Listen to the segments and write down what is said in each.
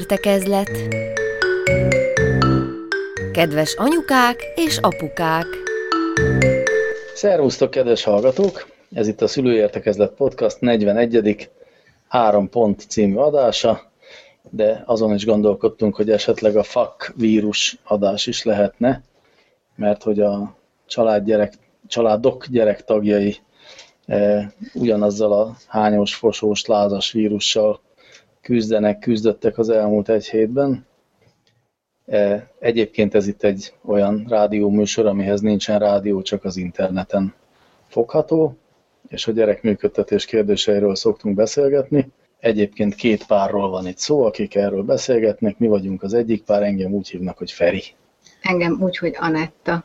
Szülőértekezlet. Kedves anyukák és apukák! Szervusztok, kedves hallgatók! Ez itt a Szülőértekezlet Podcast 41. 3 pont című adása, de azon is gondolkodtunk, hogy esetleg a fuck vírus adás is lehetne, mert hogy a családok gyerektagjai ugyanazzal a hányós, fosós, lázas vírussal küzdöttek az elmúlt egy hétben. Egyébként ez itt egy olyan rádióműsor, amihez nincsen rádió, csak az interneten fogható, és a gyerekműködtetés kérdéseiről szoktunk beszélgetni. Egyébként 2 párról van itt szó, akik erről beszélgetnek. Mi vagyunk az egyik pár, engem úgy hívnak, hogy Feri. Engem úgy, hogy Anetta.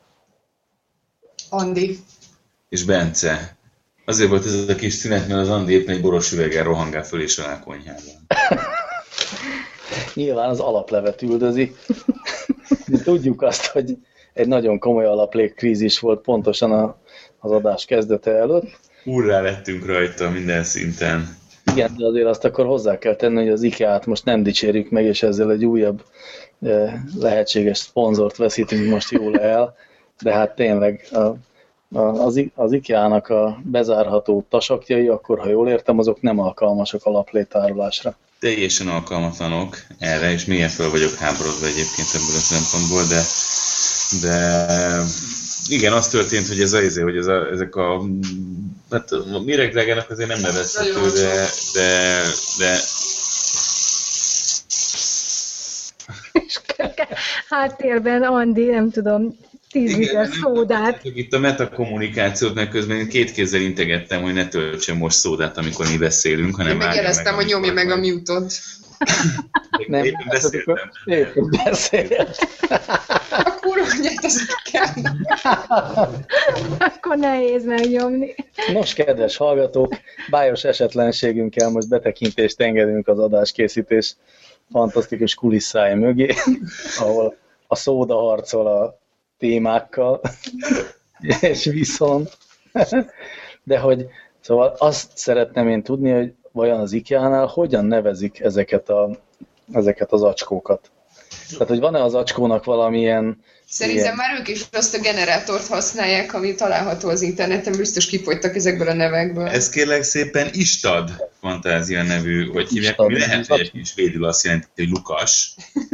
Andi. És Bence. Azért volt ez a kis szünet, mert az Andi éppen egy boros üveggel rohangál föl és alá a konyhában. Nyilván az alaplevet üldözi. De tudjuk azt, hogy egy nagyon komoly alaplékkrízis volt pontosan az adás kezdete előtt. Úrrá lettünk rajta minden szinten. Igen, de azért azt akkor hozzá kell tenni, hogy az IKEA-t most nem dicsérjük meg, és ezzel egy újabb lehetséges szponzort veszítünk most jól el. De hát tényleg az IKEA-nak a bezárható tasakjai, akkor ha jól értem, azok nem alkalmasak alapléttárolásra. Teljesen alkalmatlanok erre, és mélyen fel vagyok háborodva egyébként ebből a szempontból, de igen, az történt, hogy ezek a hát a méregdrágának azért nem nevezhető, de Háttérben Andi, nem tudom, 10 liter szódát. Itt a metakommunikációt, meg közben 2 kézzel integettem, hogy ne töltsem most szódát, amikor mi beszélünk, hanem én megjeleztem, hogy nyomja meg a mute-ot. Nem, éppen beszéltem. Éppen beszélt. A kurvanyát azért kell. Akkor nehéz megnyomni. Nos, kedves hallgatók, bájos esetlenségünkkel most betekintést engedünk az adáskészítés fantasztikus kulisszái mögé, ahol a szóda harcol a témákkal, és viszont. De hogy, szóval azt szeretném én tudni, hogy vajon az IKEA-nál hogyan nevezik ezeket az acskókat. Tehát, hogy van-e az acskónak valamilyen... Szerintem már ők is azt a generátort használják, ami található az interneten, biztos kifogytak ezekből a nevekből. Ez kérlek szépen Istad fantázia nevű, hogy hívják, ami lehet, hogy egy kis védül azt jelenti, hogy Lukas.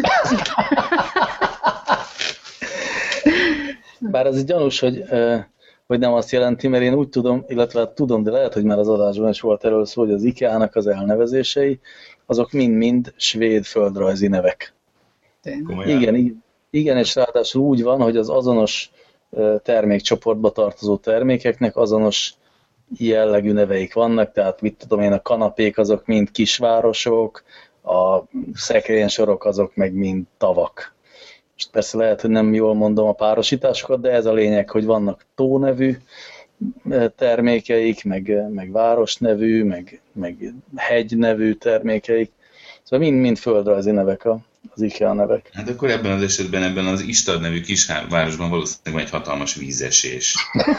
Bár ez gyanús, hogy nem azt jelenti, mert én úgy tudom, illetve tudom, de lehet, hogy már az adásban is volt erről szó, hogy az IKEA-nak az elnevezései, azok mind-mind svéd földrajzi nevek. Igen, és ráadásul úgy van, hogy az azonos termékcsoportba tartozó termékeknek azonos jellegű neveik vannak, tehát mit tudom én, a kanapék azok mind kisvárosok, a szekrénysorok azok meg mind tavak. És persze lehet, hogy nem jól mondom a párosításokat, de ez a lényeg, hogy vannak tónevű termékeik, meg városnevű, meg hegynevű termékeik. Szóval mind földrajzi nevek az IKEA nevek. Hát akkor ebben az esetben, ebben az Istad nevű kisvárosban valószínűleg van egy hatalmas vízesés.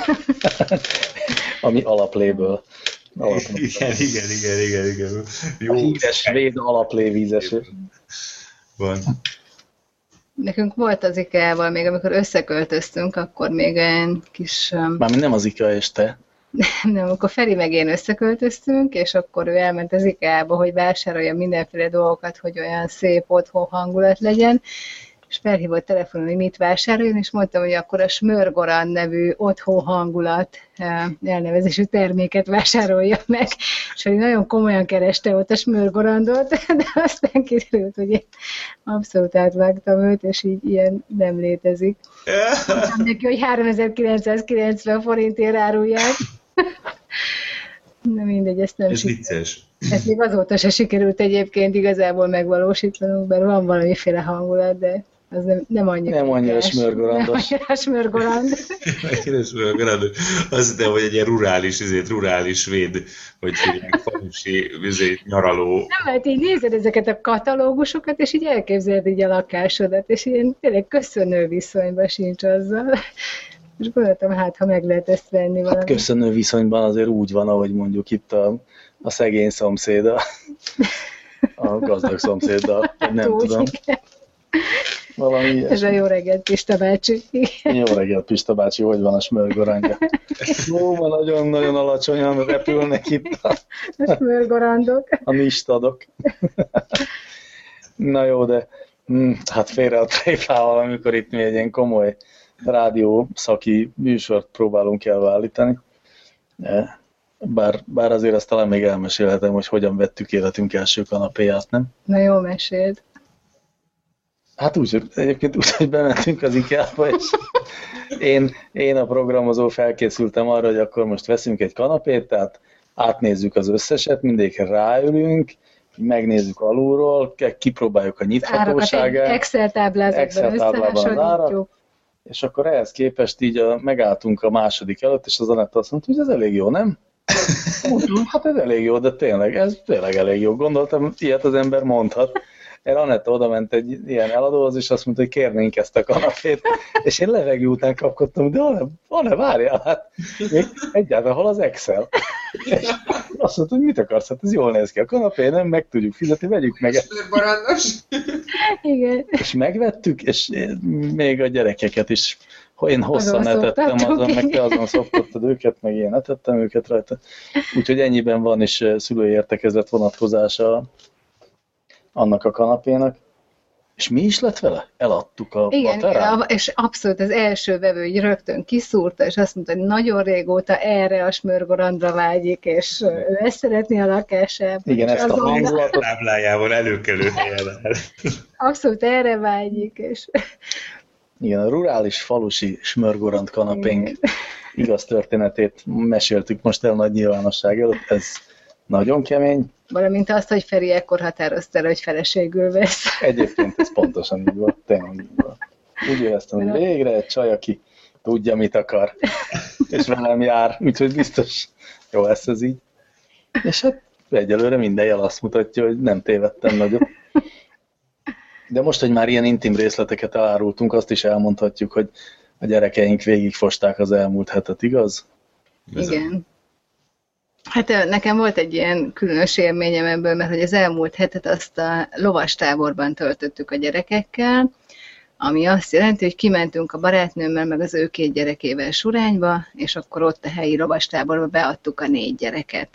Ami alapléből. Igen. Jó. A híres svéd alaplé vízesés. Van. Nekünk volt az IKEA-val, még amikor összeköltöztünk, akkor még olyan kis... Mármint nem az IKEA és te. Nem, akkor Feri meg én összeköltöztünk, és akkor ő elment az IKEA-ba, hogy vásárolja mindenféle dolgokat, hogy olyan szép otthon hangulat legyen, és felhívott telefonon, hogy mit vásároljon, és mondtam, hogy akkor a Smörgorand nevű otthon hangulat elnevezésű terméket vásárolja meg, és hogy nagyon komolyan kereste ott a Smörgorandot, de aztán kiderült, hogy én abszolút átvágtam őt, és így ilyen nem létezik. Mondtam neki, hogy 3990 forintért árulják. Na mindegy, ezt nem vicces. Ezt még azóta se sikerült egyébként igazából megvalósítanunk, bár van valamiféle hangulat, de az nem annyira. Nem annyira smörgorandos. Nem annyira smörgorand. Azt hiszem, hogy egy ilyen rurális svéd, hogy hívják, falusi nyaraló. Nem, mert így nézed ezeket a katalógusokat, és így elképzeled így a lakásodat, és ilyen tényleg köszönő viszonyban sincs azzal. És gondoltam, hát ha meg lehet ezt venni valami. Hát köszönő viszonyban azért úgy van, ahogy mondjuk itt a szegény szomszéda. a gazdag szomszéddal, nem Úgy, tudom. igen. Valami ilyesmi. Ez a jó reggelt, Pista bácsi. Jó reggelt, Pista bácsi, hogy van a smörgoránja? Ó, ma nagyon-nagyon alacsonyan repülnek itt A smörgorandok. a nistadok. Na jó, de hát félre a tréfával, amikor itt mi egy ilyen komoly rádió szaki műsort próbálunk elvállítani. Bár azért azt talán még elmesélhetem, hogy hogyan vettük életünk első kanapéját, nem? Na jó, meséld. Hát egyébként úgy, hogy bementünk az IKEA-ba, és én a programozó felkészültem arra, hogy akkor most veszünk egy kanapét, tehát átnézzük az összeset, mindegyikre ráülünk, megnézzük alulról, kipróbáljuk a nyithatóságát. Excel táblázatban összehasonlítjuk. És akkor ehhez képest így megálltunk a második előtt, és az Anetta azt mondta, hogy ez elég jó, nem? Mondtam, hát ez elég jó, de tényleg, ez tényleg elég jó. Gondoltam, ilyet az ember mondhat. Erre Anetta oda ment egy ilyen eladóhoz, és azt mondta, hogy kérnénk ezt a kanapét. És én levegő után kapkodtam, de Anne, várjál, hát még egyáltalán hol az Excel? És azt mondta, hogy mit akarsz, hát ez jól néz ki a kanapé, nem meg tudjuk fizetni, vegyük meg. Igen. És megvettük, és még a gyerekeket is, hogy én hosszan etettem azon, meg te azon szoktottad őket, meg én etettem őket rajta. Úgyhogy ennyiben van is szülői értekezlet vonatkozása annak a kanapénak. És mi is lett vele? Eladtuk a igen, és abszolút az első vevő így rögtön kiszúrta, és azt mondta, hogy nagyon régóta erre a smörgorandra vágyik, és ő ezt szeretné a lakásában. Igen, ezt a hangulatot táblájával előkelő helyen. Abszolút erre vágyik, és... Igen, a rurális falusi smörgorand kanapénk igaz történetét meséltük most el nagy nyilvánosság előtt, ez nagyon kemény. Valamint azt, hogy Feri ekkor határozta el, hogy feleségül vesz. Egyébként ez pontosan így volt, tényleg így volt. Úgy éreztem, hogy végre egy csaj, aki tudja, mit akar, és velem jár, úgyhogy biztos jó lesz ez így. És hát egyelőre minden jel azt mutatja, hogy nem tévedtem nagyot. De most, hogy már ilyen intim részleteket elárultunk, azt is elmondhatjuk, hogy a gyerekeink végigfosták az elmúlt hetet, igaz? Igen. Hát nekem volt egy ilyen különös élményem ebből, mert hogy az elmúlt hetet azt a lovastáborban töltöttük a gyerekekkel, ami azt jelenti, hogy kimentünk a barátnőmmel, meg az ő 2 gyerekével Surányba, és akkor ott a helyi lovastáborba beadtuk a 4 gyereket.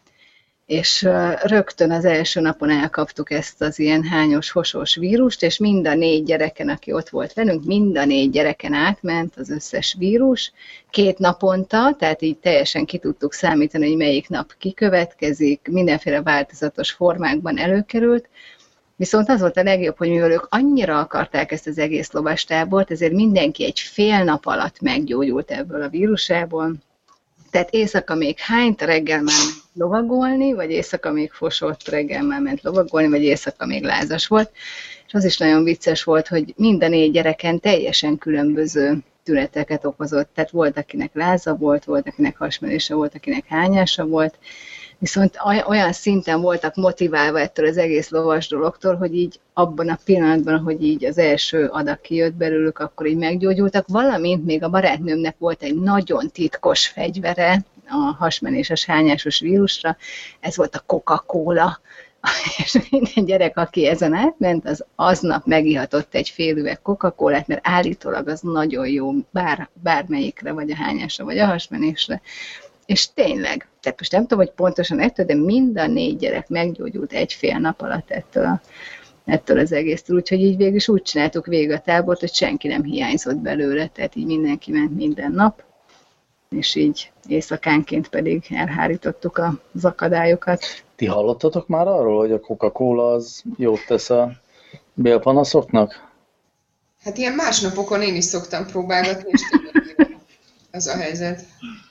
És rögtön az első napon elkaptuk ezt az ilyen hányos, hosos vírust, és mind a 4 gyereken, aki ott volt velünk, mind a 4 gyereken átment az összes vírus, 2 naponta, tehát így teljesen ki tudtuk számítani, hogy melyik nap kikövetkezik, mindenféle változatos formákban előkerült, viszont az volt a legjobb, hogy mivel ők annyira akarták ezt az egész lovastábort, ezért mindenki egy fél nap alatt meggyógyult ebből a vírusából. Tehát éjszaka még hányt, reggel már ment lovagolni, vagy éjszaka még fosott, reggel már ment lovagolni, vagy éjszaka még lázas volt. És az is nagyon vicces volt, hogy mind a 4 gyereken teljesen különböző tüneteket okozott. Tehát volt, akinek láza volt, volt, akinek hasmenése volt, akinek hányása volt. Viszont olyan szinten voltak motiválva ettől az egész lovas dologtól, hogy így abban a pillanatban, hogy így az első adag kijött belőlük, akkor így meggyógyultak, valamint még a barátnőmnek volt egy nagyon titkos fegyvere a hasmenéses hányásos vírusra, ez volt a Coca-Cola, és minden gyerek, aki ezen átment, az aznap megihatott egy fél üveg Coca-Colát, mert állítólag az nagyon jó bármelyikre, vagy a hányásra, vagy a hasmenésre. És tényleg, tehát most nem tudom, hogy pontosan ettől, de mind a 4 gyerek meggyógyult egy fél nap alatt ettől az egésztől. Úgyhogy így végül is úgy csináltuk végig a tábort, hogy senki nem hiányzott belőle, tehát így mindenki ment minden nap, és így éjszakánként pedig elhárítottuk az akadályokat. Ti hallottatok már arról, hogy a Coca-Cola az jót tesz a bélpanaszoknak? Hát ilyen másnapokon én is szoktam próbálgatni, és ez a helyzet.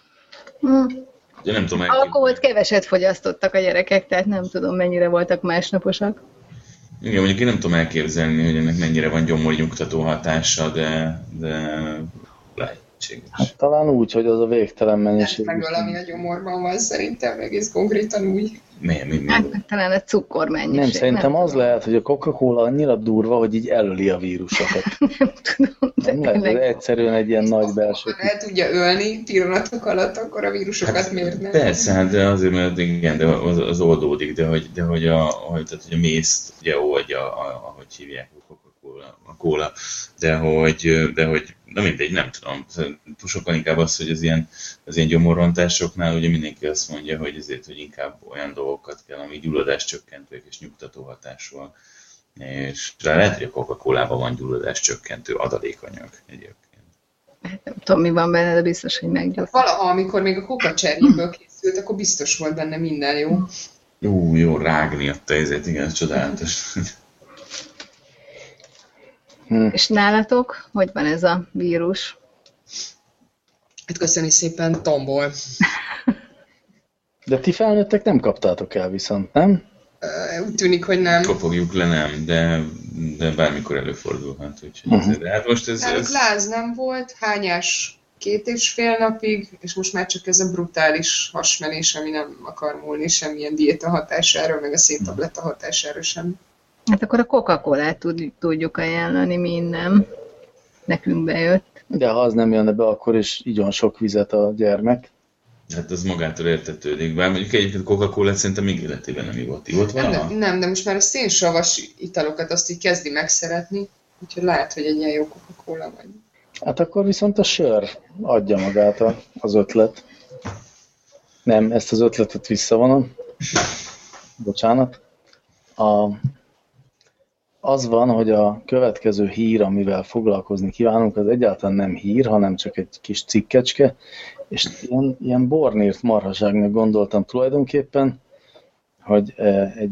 De nem tudom alkoholt keveset fogyasztottak a gyerekek, tehát nem tudom, mennyire voltak másnaposak. Igen, mondjuk én nem tudom elképzelni, hogy ennek mennyire van gyomornyugtató hatása, de lehetséges. Hát talán úgy, hogy az a végtelen mennyiség. Meg valami a gyomorban van szerintem, egész konkrétan úgy. Mi? Hát talán a cukormennyiség. Nem, szerintem az tudom. lehet, hogy a Coca-Cola annyira durva, hogy így elöli a vírusokat. Nem tudom, de Nem lehet, ez tényleg. egyszerűen egy ilyen nagy belső. Ha el tudja ölni pillanatok alatt, akkor a vírusokat miért nem? Persze, hát de azért, mert igen, de az oldódik, de hogy a mézt, ugye oldja, ahogy hívják a kóla, de hogy, na mindegy, nem tudom. Sokkal inkább az, hogy az ilyen gyomorrontásoknál ugye mindenki azt mondja, hogy ezért, hogy inkább olyan dolgokat kell, ami gyulladáscsökkentők és nyugtató hatásúak. És lehet, hogy a Coca-Colában van gyulladáscsökkentő adalékanyag egyébként. Hát nem tudom, mi van benne, de biztos, hogy meggyógyít. Valaha, amikor még a Coca cserjéből készült, akkor biztos volt benne minden jó. Jó, rágni ott ezért, igen, ez csodálatos. És nálatok, hogy van ez a vírus? Hát köszönjük szépen, tombol. De ti felnőttek nem kaptátok el viszont, nem? Úgy tűnik, hogy nem. Kopogjuk le, nem, de bármikor előfordulhat. Úgyhogy de hát most Náluk láz nem volt, hányás 2,5 napig, és most már csak ez a brutális hasmenés, ami nem akar múlni semmilyen diéta hatására, meg a széntabletta hatására sem. Hát akkor a Coca-Colát tudjuk ajánlani, minden. Nekünk bejött. De ha az nem jönne be, akkor is igyon sok vizet a gyermek. hát az magától értetődik. Bár mondjuk egyébként Coca-Cola szerintem még életében nem ivott. Ivott valaha? Nem, de most már a szénsavas italokat azt így kezdi megszeretni, úgyhogy lehet, hogy egy ilyen jó Coca-Cola vagy. Hát akkor viszont a sör adja magát az ötlet. Nem, ezt az ötletet visszavonom. Bocsánat. Az van, hogy a következő hír, amivel foglalkozni kívánunk, az egyáltalán nem hír, hanem csak egy kis cikkecske, és ilyen bornírt marhaságnak gondoltam tulajdonképpen, hogy egy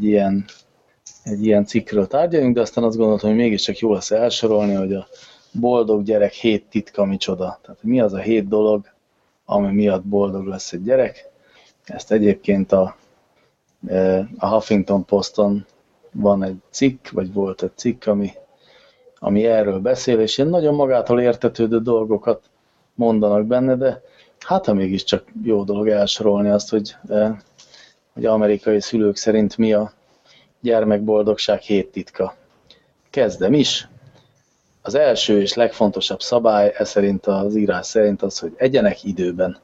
ilyen cikkről tárgyaljunk, de aztán azt gondoltam, hogy mégiscsak jó lesz elsorolni, hogy a boldog gyerek 7 titka micsoda. Tehát mi az a 7 dolog, ami miatt boldog lesz egy gyerek. Ezt egyébként a Huffington Poston van egy cikk, vagy volt egy cikk, ami erről beszél, és ilyen nagyon magától értetődő dolgokat mondanak benne, de hát ha mégiscsak jó dolog elsorolni azt, hogy amerikai szülők szerint mi a gyermekboldogság 7 titka. Kezdem is. Az első és legfontosabb szabály, szerint az írás szerint az, hogy egyenek időben.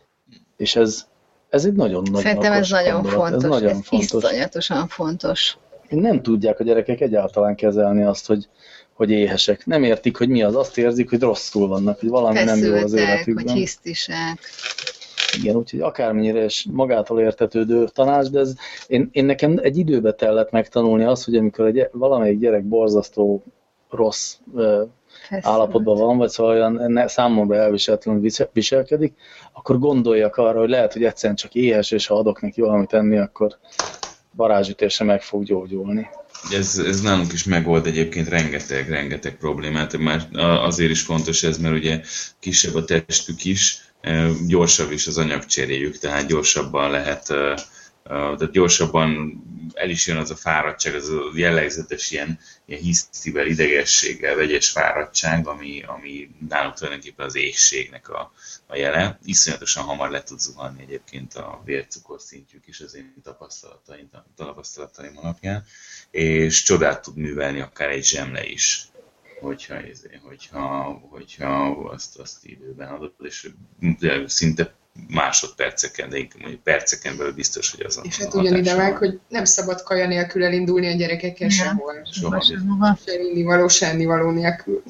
És ez egy nagyon nagy Szerintem ez nagyon fontos. Ez nagyon fontos. Iszonyatosan fontos. Nem tudják a gyerekek egyáltalán kezelni azt, hogy éhesek. Nem értik, hogy mi az. Azt érzik, hogy rosszul vannak, hogy valami nem jó az életükben. Hogy hisztisek. Igen, úgyhogy akármennyire is magától értetődő tanács, de én nekem egy időbe tellett megtanulni azt, hogy amikor valamelyik gyerek borzasztó rossz állapotban van, vagy szóval olyan számomra elviselhetlenül viselkedik, akkor gondoljak arra, hogy lehet, hogy egyszerűen csak éhes, és ha adok neki valamit enni, akkor varázsütésre meg fog gyógyulni. Ez nálunk is megold egyébként rengeteg problémát. Már azért is fontos ez, mert ugye kisebb a testük is, gyorsabb is az anyagcseréjük, tehát gyorsabban lehet, tehát gyorsabban el is jön az a fáradtság, az a jellegzetes ilyen hisztivel, idegességgel, vegyes fáradtság, ami nálunk tulajdonképpen az éhségnek a jele. Iszonyatosan hamar le tud zuhanni egyébként a vércukorszintjük is az én tapasztalataim alapján, és csodát tud művelni akár egy zsemle is, hogyha azt időben adod, és szinte másodperceken, de mondjuk perceken belül biztos, hogy azon. És hát ugyanide meg, hogy nem szabad kaja nélkül elindulni a gyerekekkel sehol. Se innivaló, se ennivaló nélkül.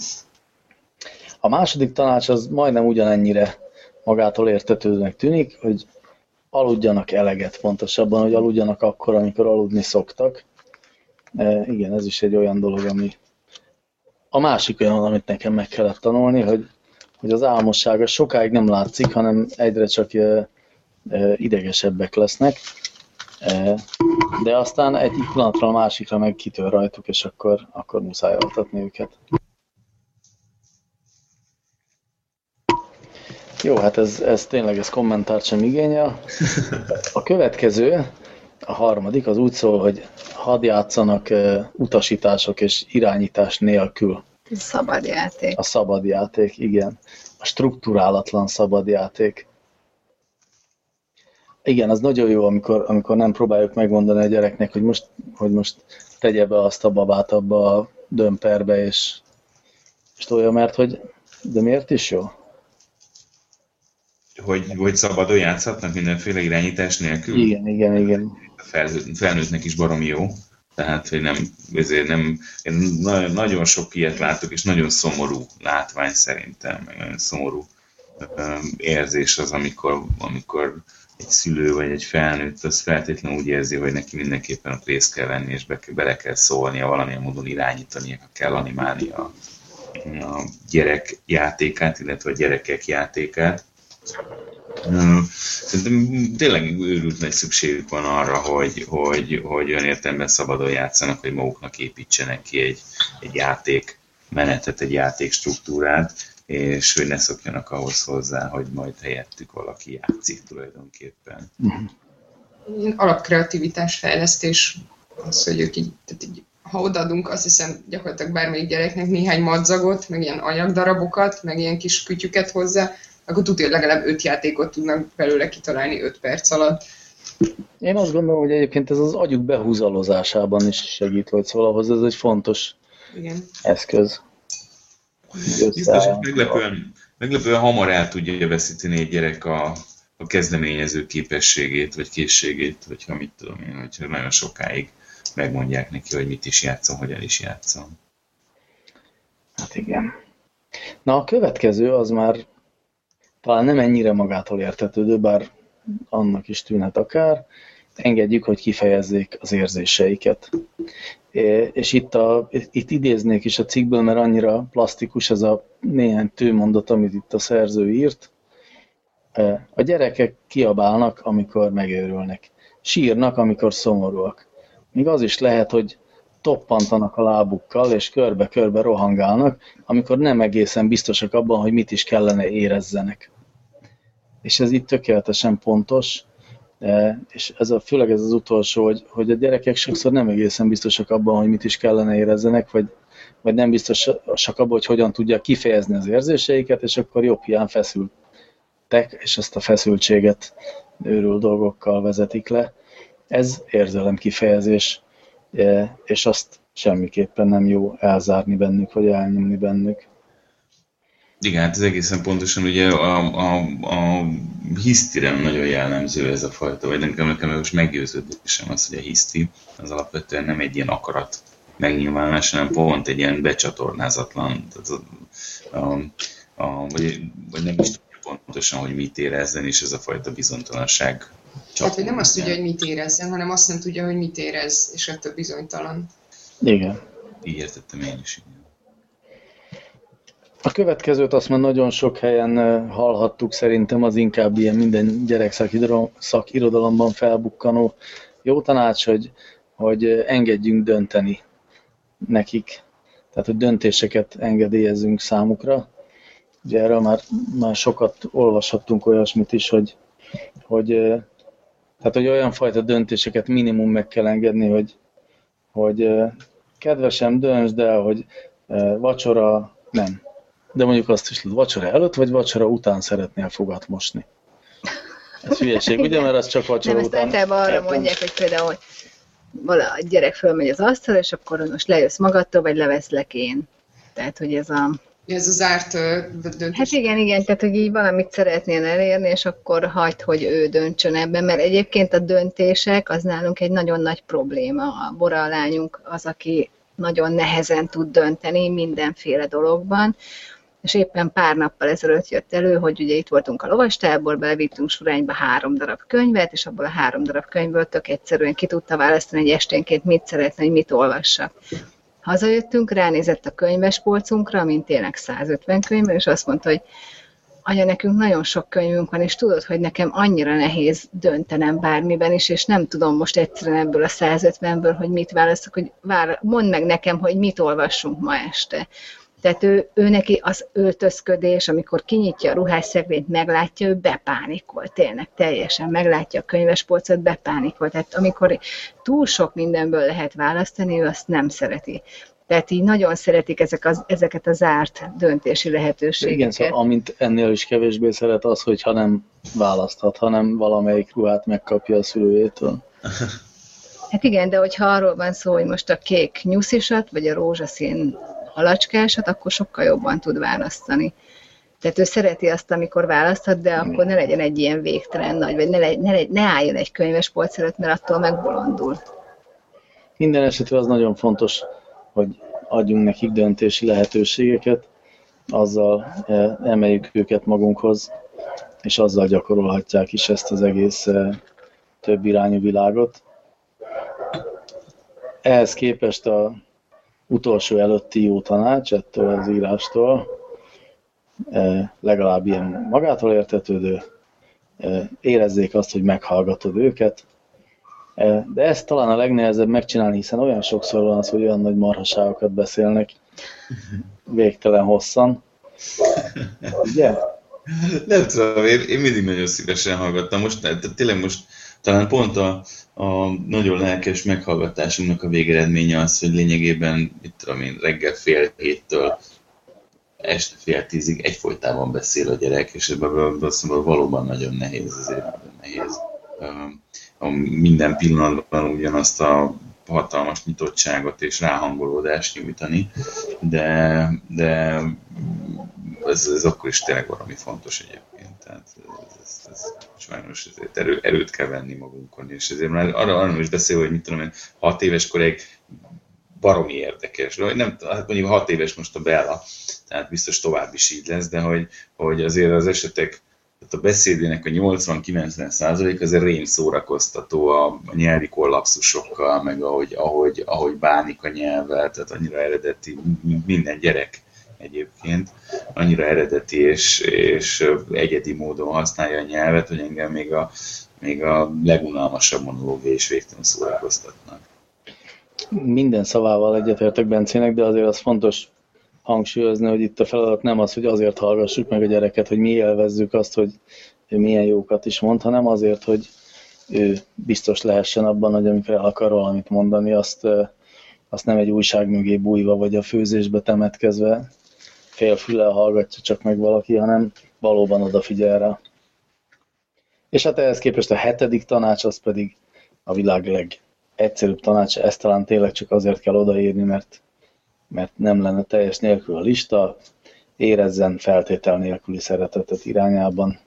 A második tanács az majdnem ugyanennyire magától értetődőnek tűnik, hogy aludjanak eleget, pontosabban, hogy aludjanak akkor, amikor aludni szoktak. Igen, ez is egy olyan dolog, ami a másik olyan, amit nekem meg kellett tanulni, hogy az álmossága sokáig nem látszik, hanem egyre csak idegesebbek lesznek, de aztán egy pillanatra a másikra meg kitör rajtuk, és akkor muszáj altatni őket. Jó, hát ez tényleg kommentárt sem igényel. A következő, a harmadik, az úgy szól, hogy hadd játszanak utasítások és irányítás nélkül. Szabadjáték. A szabadjáték, igen. A strukturálatlan szabadjáték. Igen, az nagyon jó, amikor nem próbáljuk megmondani a gyereknek, hogy most tegye be azt a babát abba a dömperbe, és tolja, mert hogy... De miért is jó? Hogy szabadon játszhatnak mindenféle irányítás nélkül? Igen. A felnőttnek is baromi jó. Tehát, hogy én nagyon sok ilyet látok, és nagyon szomorú látvány szerintem, meg nagyon szomorú érzés az, amikor egy szülő vagy egy felnőtt az feltétlenül úgy érzi, hogy neki mindenképpen ott részt kell venni, és bele kell szólnia, valamilyen módon irányítania, kell animálni a gyerek játékát, illetve a gyerekek játékát. Szerintem tényleg őrült nagy szükségük van arra, hogy olyan értelemben szabadon játszanak, hogy maguknak építsenek ki egy játékmenetet, egy játékstruktúrát, és hogy ne szokjanak ahhoz hozzá, hogy majd helyettük valaki játszik tulajdonképpen. Alapkreativitás fejlesztés, az, hogy ők így ha odaadunk, azt hiszem gyakorlatilag bármelyik gyereknek néhány madzagot, meg ilyen anyagdarabokat, meg ilyen kis kütyüket hozzá, akkor tudja, hogy legalább 5 játékot tudnak belőle kitalálni 5 perc alatt. Én azt gondolom, hogy egyébként ez az agyuk behúzalozásában is segít, hogy szóval ahhoz ez egy fontos eszköz. Biztos, hogy meglepően hamar el tudja veszíteni egy gyerek a kezdeményező képességét, vagy készségét, vagy ha mit tudom én, hogyha nagyon sokáig megmondják neki, hogy mit is játszom, hogyan is játszom. Hát igen. Na a következő az már talán nem ennyire magától értetődő, bár annak is tűnhet akár. Engedjük, hogy kifejezzék az érzéseiket. És itt idéznék is a cikkből, mert annyira plastikus ez a néhány tőmondat, amit itt a szerző írt. A gyerekek kiabálnak, amikor megőrülnek. Sírnak, amikor szomorúak. Még az is lehet, hogy toppantanak a lábukkal, és körbe-körbe rohangálnak, amikor nem egészen biztosak abban, hogy mit is kellene érezzenek. És ez itt tökéletesen pontos, és főleg ez az utolsó, hogy a gyerekek sokszor nem egészen biztosak abban, hogy mit is kellene érezzenek, vagy nem biztosak abban, hogy hogyan tudják kifejezni az érzéseiket, és akkor jobb hiány feszültek, és ezt a feszültséget őrült dolgokkal vezetik le. Ez érzelemkifejezés, és azt semmiképpen nem jó elzárni bennük, vagy elnyomni bennük. Igen, hát ez egészen pontosan ugye a hisztire nagyon jellemző ez a fajta, vagy nekem most meggyőződésem az, hogy a hiszti az alapvetően nem egy ilyen akarat megnyilvánulás, hanem pont egy ilyen becsatornázatlan, vagy nem is tudja pontosan, hogy mit érezzen, és ez a fajta bizonytalanság. Hát, hogy nem azt tudja, hogy mit érezzen, hanem azt nem tudja, hogy mit érez, és ettől bizonytalan. Igen. Így értettem én is. Igen. A következőt azt már nagyon sok helyen hallhattuk, szerintem az inkább ilyen minden gyerekszakirodalomban felbukkanó jó tanács, hogy engedjünk dönteni nekik. Tehát, hogy döntéseket engedélyezzünk számukra. Ugye erről már sokat olvashattunk olyasmit is, hogy olyan fajta döntéseket minimum meg kell engedni, hogy kedvesem, döntsd el, hogy vacsora nem. De mondjuk azt is, hogy vacsora előtt vagy vacsora után szeretnél fogat mosni. Ez hülyeség, ugye, mert az csak vacsora nem, után. Nem, ezt általában arra mondják, hogy például a gyerek fölmegy az asztalra, és akkor most lejössz magadtól, vagy leveszlek én. Tehát, hogy ez az árt döntés. Hát igen, tehát, hogy így valamit szeretnél elérni, és akkor hagyd, hogy ő döntsön ebben, mert egyébként a döntések az nálunk egy nagyon nagy probléma. A Bora lányunk az, aki nagyon nehezen tud dönteni mindenféle dologban, és éppen pár nappal ezelőtt jött elő, hogy ugye itt voltunk a lovastáborban, elvittünk Surányba 3 darab könyvet, és abból a 3 darab könyvből tök egyszerűen ki tudta választani, hogy esténként mit szeretne, hogy mit olvassak. Hazajöttünk, ránézett a könyvespolcunkra, mint tényleg 150 könyv, és azt mondta, hogy anya, nekünk nagyon sok könyvünk van, és tudod, hogy nekem annyira nehéz döntenem bármiben is, és nem tudom most egyszerűen ebből a 150-ből, hogy mit választok, hogy mondd meg nekem, hogy mit olvassunk ma este. Tehát ő neki az öltözködés, amikor kinyitja a ruhásszekrényt, meglátja, ő bepánikol, tényleg teljesen meglátja a könyvespolcot, bepánikol. Tehát amikor túl sok mindenből lehet választani, ő azt nem szereti. Tehát így nagyon szeretik ezeket a zárt döntési lehetőségeket. Igen, szóval amint ennél is kevésbé szeret az, hogyha nem választhat, hanem valamelyik ruhát megkapja a szülőjétől. Hát igen, de hogyha arról van szó, hogy most a kék nyuszisat, vagy a rózsaszín halacskásat, akkor sokkal jobban tud választani. Tehát ő szereti azt, amikor választhat, de akkor ne legyen egy ilyen végtelen nagy, vagy ne álljon egy könyvespolc előtt, mert attól megbolondul. Minden esetre az nagyon fontos, hogy adjunk nekik döntési lehetőségeket, azzal emeljük őket magunkhoz, és azzal gyakorolhatják is ezt az egész több irányú világot. Ehhez képest a utolsó előtti jó tanács ettől az írástól, legalább ilyen magától értetődő, érezzék azt, hogy meghallgatod őket, de ezt talán a legnehezebb megcsinálni, hiszen olyan sokszor van az, hogy olyan nagy marhaságokat beszélnek végtelen hosszan. Ugye? Nem tudom, én mindig nagyon szívesen hallgattam. Tényleg most talán pont a nagyon lelkes meghallgatásunknak a végeredménye az, hogy lényegében, mit tudom én, reggel 7:30-től este 9:30 egyfolytában beszél a gyerek, és ebben valóban nagyon nehéz, azért nagyon nehéz. Minden pillanatban ugyanazt a hatalmas nyitottságot és ráhangolódást nyújtani, de ez akkor is tényleg valami fontos egyébként. Tehát ez sajnos erőt kell venni magunkon, és ezért már arra is beszél, hogy mit tudom én, 6 éves korig baromi érdekes. Nem, hát mondjuk 6 éves most a Bella, tehát biztos tovább is így lesz, de hogy azért az esetek, tehát a beszédének a 80-90% azért rém szórakoztató a nyelvi kollapszusokkal, meg ahogy bánik a nyelvvel, tehát annyira eredeti, minden gyerek egyébként, annyira eredeti és egyedi módon használja a nyelvet, hogy engem még a legunalmasabb monológia is végtelen szórakoztatnak. Minden szavával egyetértek Bencének, de azért az fontos hangsúlyozni, hogy itt a feladat nem az, hogy azért hallgassuk meg a gyereket, hogy mi élvezzük azt, hogy ő milyen jókat is mond, hanem azért, hogy ő biztos lehessen abban, hogy amikor el akar valamit mondani, azt nem egy újság mögé bújva, vagy a főzésbe temetkezve félfüllel hallgatja csak meg valaki, hanem valóban odafigyel rá. És hát ehhez képest a 7. tanács, az pedig a világ legegyszerűbb tanács, ezt talán tényleg csak azért kell odaírni, mert nem lenne teljes nélkül a lista, érezzen feltétel nélküli szeretetet irányában.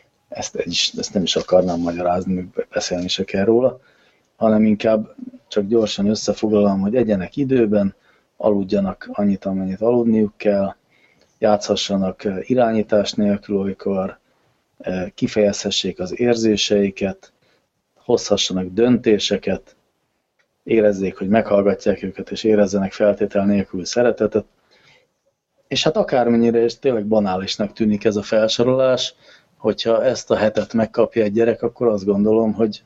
Ezt nem is akarnám magyarázni, meg beszélni se kell róla, hanem inkább csak gyorsan összefoglalom, hogy egyenek időben, aludjanak annyit, amennyit aludniuk kell, játszhassanak irányítás nélkül olykor, kifejezhessék az érzéseiket, hozhassanak döntéseket, érezzék, hogy meghallgatják őket, és érezzenek feltétel nélkül szeretetet. És hát akármennyire is tényleg banálisnak tűnik ez a felsorolás, hogyha ezt a 7 megkapja egy gyerek, akkor azt gondolom, hogy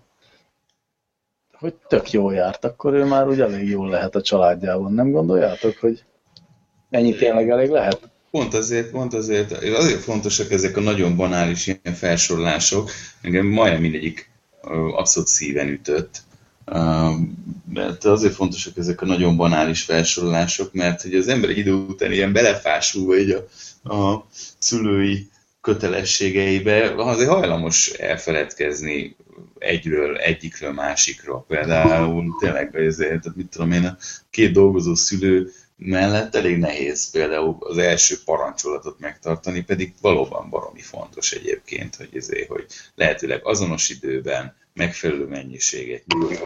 tök jól járt, akkor ő már úgy elég jól lehet a családjában. Nem gondoljátok, hogy ennyi tényleg elég lehet? Pont azért fontosak ezek a nagyon banális ilyen felsorolások, engem majdnem mindegyik abszolút szíven ütött. Mert azért fontosak ezek a nagyon banális felsorolások, mert hogy az ember egy idő után ilyen belefásul így a szülői kötelességeibe, azért hajlamos elfeledkezni egyikről másikról. Például tényleg ezért, mit tudom én, a 2 dolgozó szülő mellett elég nehéz például az első parancsolatot megtartani, pedig valóban baromi fontos egyébként, hogy lehetőleg azonos időben megfelelő mennyiséget nyújtani,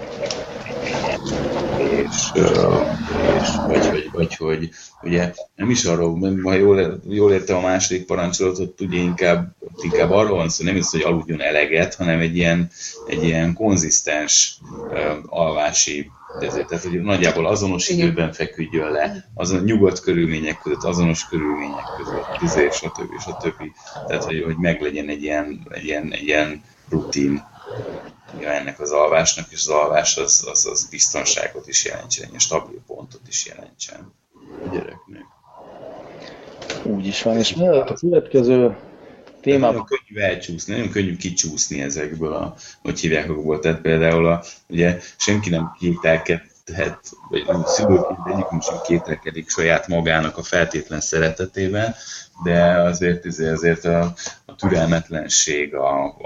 vagy hogy ugye nem is arról, ha jól értem a második parancsolatot, ugye inkább arról van szó, nem is, hogy aludjon eleget, hanem egy ilyen konzisztens alvási, tehát hogy nagyjából azonos időben feküdjön le, azon nyugodt körülmények között, azonos körülmények között, stb. Tehát, hogy meglegyen egy ilyen rutin ennek az alvásnak, és az alvás az biztonságot is jelentsen, egy stabil pontot is jelentsen a gyereknek. Úgy is van, és mielőtt a következő témában... Nagyon könnyű elcsúszni, nagyon könnyű kicsúszni ezekből, hogy hívják okból. Tehát például ugye senki nem tehet, vagy szülőként egyikünk sem kételkedik saját magának a feltétlen szeretetében, de azért a türelmetlenség, a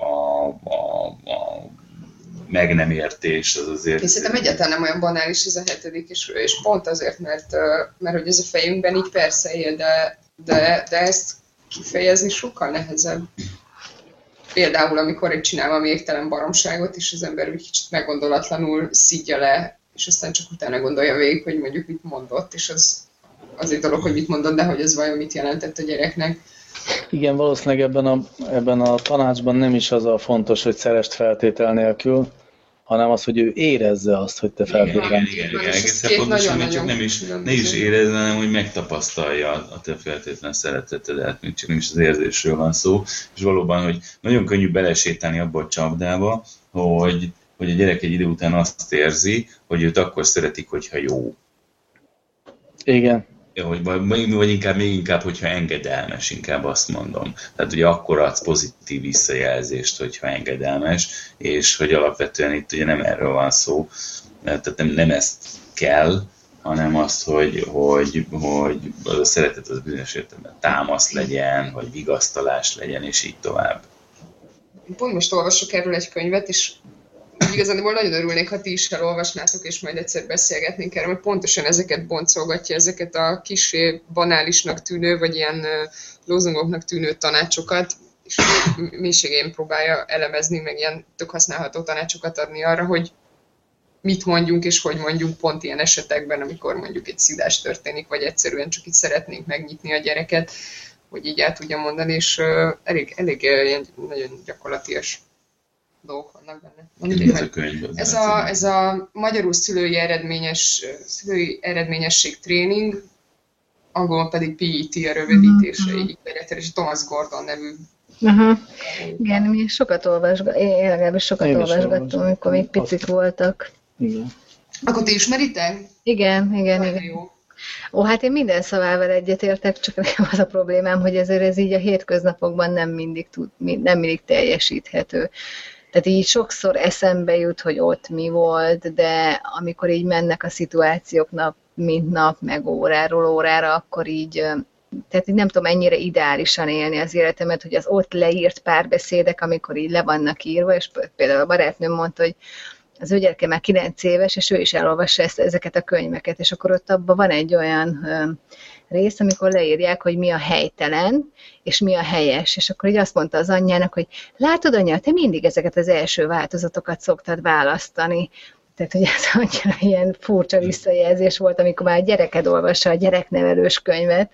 meg nem értés, az azért... Én szerintem egyáltalán nem olyan banális ez a 7. és pont azért, mert hogy ez a fejünkben így persze él, de ezt kifejezni sokkal nehezebb. Például, amikor egy csinál a végtelen baromságot, és az ember úgy kicsit meggondolatlanul szidja le, és aztán csak utána gondolja végig, hogy mondjuk mit mondott, és az egy dolog, hogy mit mondott, de hogy ez vajon mit jelentett a gyereknek. Igen, valószínűleg ebben a tanácsban nem is az a fontos, hogy szerest feltétel nélkül, hanem az, hogy ő érezze azt, hogy te feltétlen. Igen. Egészen pontosan, hogy csak ne is érezze, hanem hogy megtapasztalja a te feltétlen szeretetedet, még csak nem is az érzésről van szó. És valóban, hogy nagyon könnyű belesétálni abba a csapdába, hogy a gyerek egy idő után azt érzi, hogy őt akkor szeretik, hogyha jó. Igen. Vagy még inkább, hogyha engedelmes, inkább azt mondom. Tehát ugye akkor adsz pozitív visszajelzést, hogyha engedelmes, és hogy alapvetően itt ugye nem erről van szó, tehát nem ezt kell, hanem azt, hogy az a szeretet az bizonyos értelemben támasz legyen, vagy vigasztalás legyen, és így tovább. Pont most olvasok erről egy könyvet, és igazából nagyon örülnék, ha ti is elolvasnátok, és majd egyszer beszélgetnénk erről, mert pontosan ezeket boncolgatja, ezeket a kissé banálisnak tűnő, vagy ilyen lózungoknak tűnő tanácsokat, és mélységén próbálja elemezni, meg ilyen tök használható tanácsokat adni arra, hogy mit mondjunk, és hogy mondjuk pont ilyen esetekben, amikor mondjuk egy szidás történik, vagy egyszerűen csak itt szeretnénk megnyitni a gyereket, hogy így el tudja mondani, és elég ilyen nagyon gyakorlatias dolgok vannak benne. Ez a magyarul szülői eredményesség tréning, angolul pedig PET a rövidítése, így és Thomas Gordon nevű. Igen, mi sokat én legalábbis sokat olvasgattam, amikor még picik voltak. Igen. Akkor ti ismeritek? Igen. Jó. Ó, hát én minden szavával egyetértek, csak nekem az a problémám, hogy ez így a hétköznapokban nem mindig teljesíthető. Tehát így sokszor eszembe jut, hogy ott mi volt, de amikor így mennek a szituációk mint nap, meg óráról órára, akkor így, tehát így nem tudom ennyire ideálisan élni az életemet, hogy az ott leírt párbeszédek, amikor így le vannak írva, és például a barátnőm mondta, hogy az ő gyereke már 9 éves, és ő is elolvassa ezeket a könyveket, és akkor ott abban van egy olyan rész, amikor leírják, hogy mi a helytelen, és mi a helyes. És akkor így azt mondta az anyjának, hogy látod, anya, te mindig ezeket az első változatokat szoktad választani. Tehát, hogy ez annyira ilyen furcsa visszajelzés volt, amikor már a gyereked olvassa a gyereknevelős könyvet,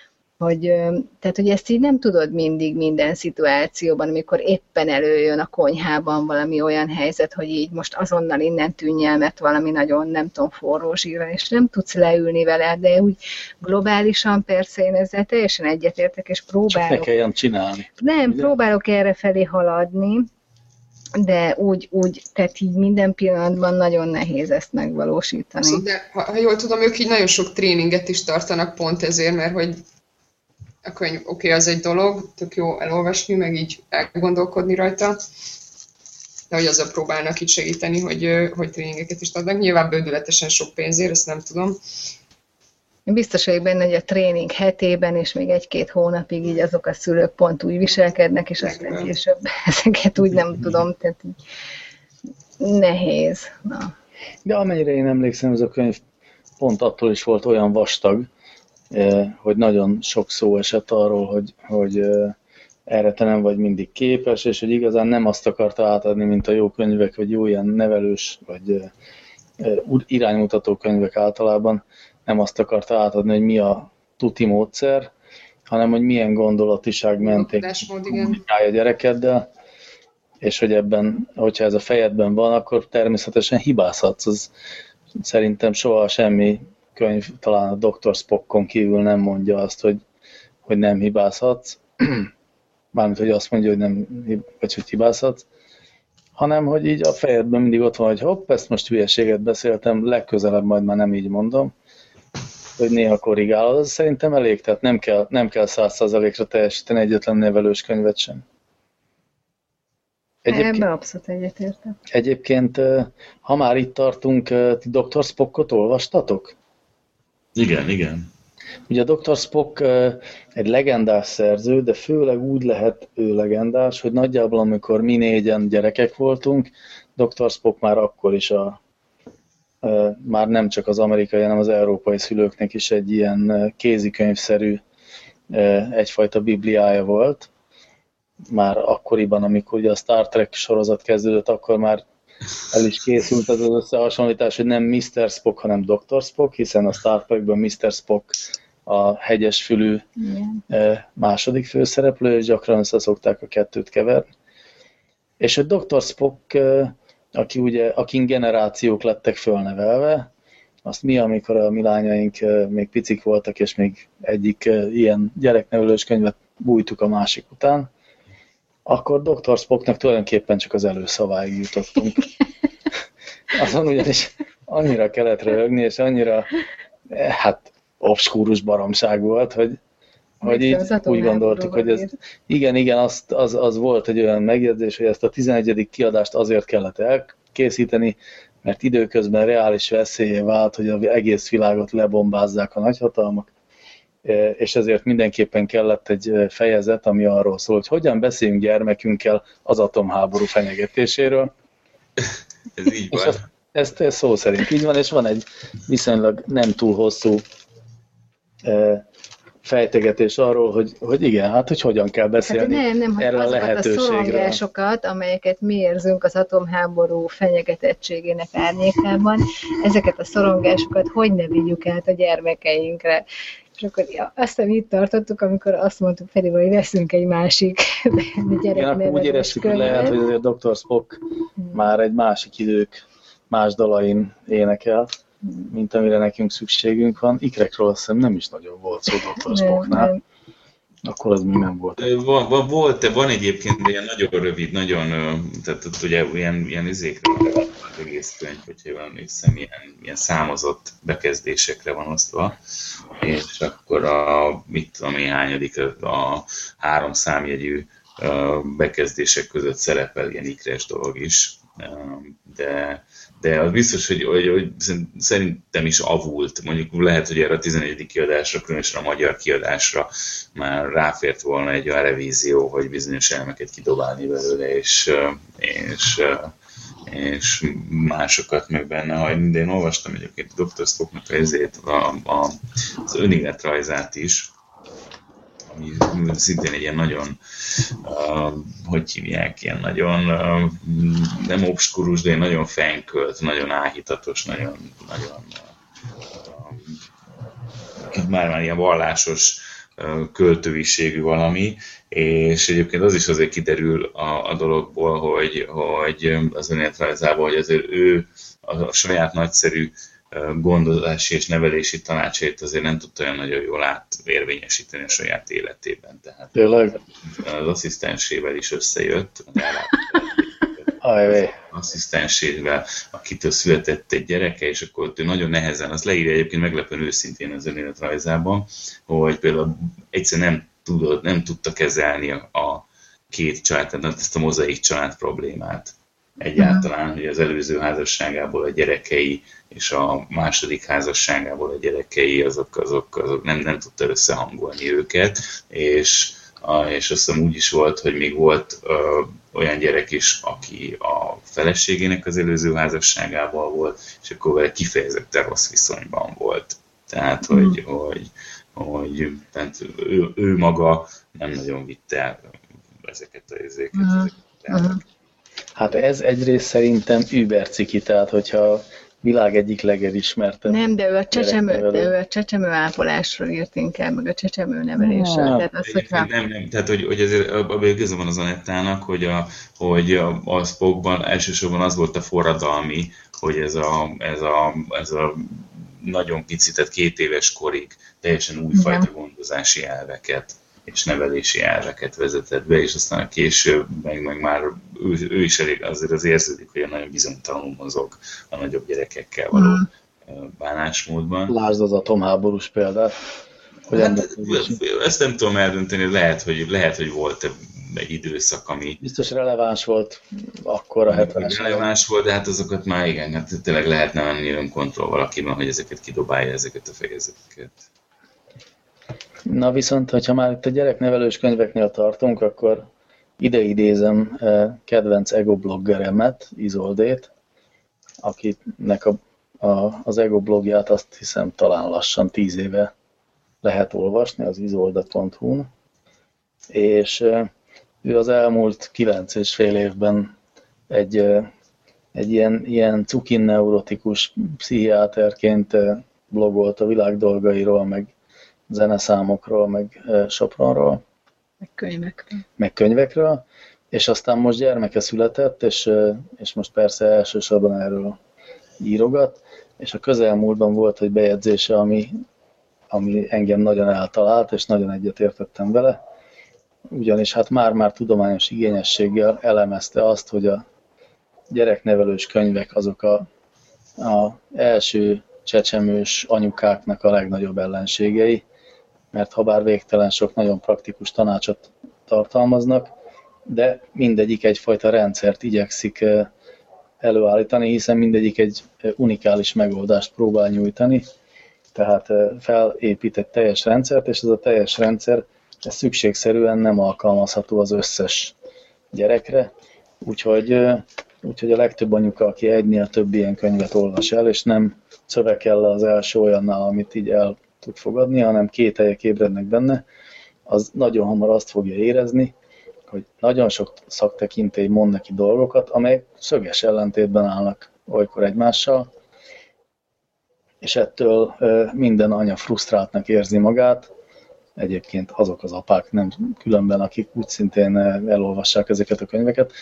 tehát, hogy ezt így nem tudod mindig minden szituációban, amikor éppen előjön a konyhában valami olyan helyzet, hogy így most azonnal innen tűnj el, mert valami nagyon, nem tudom, forró zsír van, és nem tudsz leülni vele, de úgy globálisan persze én ezzel teljesen egyetértek, és próbálok... Csak ne kelljen csinálni. Nem, ugye? Próbálok erre felé haladni, de úgy, tehát így minden pillanatban nagyon nehéz ezt megvalósítani. De ha jól tudom, ők így nagyon sok tréninget is tartanak pont ezért, mert hogy a könyv oké, az egy dolog, tök jó elolvasni, meg így elgondolkodni rajta, de hogy azzal próbálnak itt segíteni, hogy tréningeket is adnak. Nyilván bődületesen sok pénzért, ezt nem tudom. Én biztos vagyok benne, hogy a tréning hetében, és még 1-2 hónapig így azok a szülők pont úgy viselkednek, és aztán később ezeket úgy nem tudom, tehát nehéz. Na. De amennyire én emlékszem, ez a könyv pont attól is volt olyan vastag, hogy nagyon sok szó esett arról, hogy erre te nem vagy mindig képes, és hogy igazán nem azt akarta átadni, mint a jó könyvek, vagy jó ilyen nevelős, vagy iránymutató könyvek általában, nem azt akarta átadni, hogy mi a tuti módszer, hanem hogy milyen gondolatiság mentén kommunikálja a gyerekeddel, és hogy ebben, hogyha ez a fejedben van, akkor természetesen hibázhatsz. Az szerintem soha semmi könyv, talán a Dr. Spockon kívül nem mondja azt, hogy nem hibázhatsz, mármint, hogy azt mondja, hogy nem, vagy hogy hibázhatsz, hanem, hogy így a fejedben mindig ott van, hogy hopp, ezt most hülyeséget beszéltem, legközelebb majd már nem így mondom, hogy néha korrigálod, az szerintem elég, tehát nem kell 100%-ra teljesíteni egyetlen nevelős könyvet sem. Ebben abszolút egyetértek. Egyébként, ha már itt tartunk, ti Dr. Spockot olvastatok? Igen. Ugye a Dr. Spock egy legendás szerző, de főleg úgy lehet ő legendás, hogy nagyjából amikor mi 4-en gyerekek voltunk, Dr. Spock már akkor is már nem csak az amerikai, hanem az európai szülőknek is egy ilyen kézikönyvszerű egyfajta bibliája volt. Már akkoriban, amikor ugye a Star Trek sorozat kezdődött, akkor már el is készült az összehasonlítás, hogy nem Mr. Spock, hanem Dr. Spock, hiszen a Star Trekben Mr. Spock a hegyesfülű második főszereplő, és gyakran összeszokták a kettőt keverni. És a Dr. Spock, akin generációk lettek fölnevelve, azt mi, amikor a mi lányaink még picik voltak, és még egyik ilyen gyereknevelős könyvet bújtuk a másik után, akkor Dr. Spocknak tulajdonképpen csak az előszaváig jutottunk. Azon ugyanis annyira kellett röhögni, és annyira, obskúrus baromság volt, hogy így úgy gondoltuk, hogy ez... Igen, az volt egy olyan megjegyzés, hogy ezt a 11. kiadást azért kellett elkészíteni, mert időközben reális veszélye vált, hogy az egész világot lebombázzák a nagyhatalmak, és ezért mindenképpen kellett egy fejezet, ami arról szól, hogy hogyan beszéljünk gyermekünkkel az atomháború fenyegetéséről. Ez így van. Ez szó szerint így van, és van egy viszonylag nem túl hosszú fejtegetés arról, hogy igen, hogy hogyan kell beszélni erről a lehetőségről. A szorongásokat, amelyeket mi érzünk az atomháború fenyegetettségének árnyékában, ezeket a szorongásokat hogy ne vigyük át a gyermekeinkre. És akkor aztán itt tartottuk, amikor azt mondtuk Ferivel, hogy veszünk egy másik gyereknevelős úgy éreztük, hogy lehet, hogy a Dr. Spock már egy másik idők más dalain énekel, mint amire nekünk szükségünk van. Ikrekről azt hiszem nem is nagyon volt szó Dr. Spocknál. Akkor az még nem volt. Van egyébként ilyen nagyon rövid, tehát ugye ilyen izékre van az egész könyv, hogyha jól emlékszem, ilyen számozott bekezdésekre van osztva, és akkor mit tudom én hányadik a 3 számjegyű bekezdések között szerepel ilyen ikres dolog is, de az biztos, hogy szerintem is avult. Mondjuk lehet, hogy erre a 11. kiadásra, különösen a magyar kiadásra már ráfért volna egy olyan revízió, hogy bizonyos elemeket kidobálni belőle, és másokat meg benne hagyni. De én olvastam egyébként a Dr. Spocknak az önéletrajzát is, ami szintén egy ilyen nagyon, hogy hívják, ilyen nagyon, nem obskurus, de nagyon fenkölt, nagyon áhítatos, nagyon már ilyen vallásos költőviségű valami, és egyébként az is azért kiderül a dologból, hogy az önéletrajzában, hogy azért ő a saját nagyszerű gondozási és nevelési tanácsait azért nem tudta olyan nagyon jól átérvényesíteni a saját életében. Tehát tényleg? Az asszisztensével is összejött, asszisztensével, akitől született egy gyereke, és akkor ő nagyon nehezen, azt leírja egyébként meglepően őszintén az önéletrajzában, hogy például egyszerűen nem tudta kezelni a két család, tehát ezt a mozaik család problémát. Egyáltalán, hogy az előző házasságából a gyerekei és a második házasságából a gyerekei, azok nem tudta összehangolni őket, és azt hiszem úgy is volt, hogy még volt olyan gyerek is, aki a feleségének az előző házasságával volt, és akkor vele kifejezetten rossz viszonyban volt. Tehát, hogy ő maga nem nagyon vitte ezeket a izéket. Hát ez egyrészt szerintem überciki, tehát hogyha világ egyik legelismertebb. Nem, de ő a csecsemő ápolásról írt inkább, meg a csecsemő nevelésről. Nem, tehát hogy azért abban igaza van az Anettának, hogy a Spockban elsősorban az volt a forradalmi, hogy ez a nagyon pici, tehát 2 éves korig teljesen újfajta gondozási elveket és nevelési elveket vezetett be, és aztán később meg már ő is elég azért érződik, hogy nagyon bizonytalanul mozog a nagyobb gyerekekkel való bánásmódban. Lásd az atomháborús példát. Ezt nem tudom eldönteni, lehet, hogy volt egy időszak, ami biztos releváns volt akkor a 70-es. Releváns volt, de hát azokat már igen, hát tényleg lehetne menni önkontroll valakiben, hogy ezeket kidobálja, ezeket a fejezeteket. Na viszont, hogyha már itt a gyereknevelős könyveknél tartunk, akkor ide idézem kedvenc egobloggeremet, Izoldét, akinek az egoblogját azt hiszem talán lassan 10 éve lehet olvasni, az izolda.hu-n, és ő az elmúlt 9,5 évben egy ilyen cukin-neurotikus pszichiáterként blogolt a világ dolgairól, meg zeneszámokról, meg Sopronról. Meg könyvekről. És aztán most gyermeke született, és most persze elsősorban erről írogat, és a közelmúltban volt egy bejegyzése, ami engem nagyon eltalált, és nagyon egyetértettem vele, ugyanis hát már tudományos igényességgel elemezte azt, hogy a gyereknevelős könyvek azok a első csecsemős anyukáknak a legnagyobb ellenségei, mert habár végtelen sok nagyon praktikus tanácsot tartalmaznak, de mindegyik egyfajta rendszert igyekszik előállítani, hiszen mindegyik egy unikális megoldást próbál nyújtani, tehát felépít egy teljes rendszert, és ez a teljes rendszer ez szükségszerűen nem alkalmazható az összes gyerekre, úgyhogy a legtöbb anyuka, aki egynél több ilyen könyvet olvas el, és nem szövekel le az első olyannál, amit így el tud fogadni, hanem kételyek ébrednek benne, az nagyon hamar azt fogja érezni, hogy nagyon sok szaktekintély mond neki dolgokat, amelyek szöges ellentétben állnak olykor egymással, és ettől minden anya frusztráltnak érzi magát, egyébként azok az apák nem különben, akik úgy szintén elolvassák ezeket a könyveket,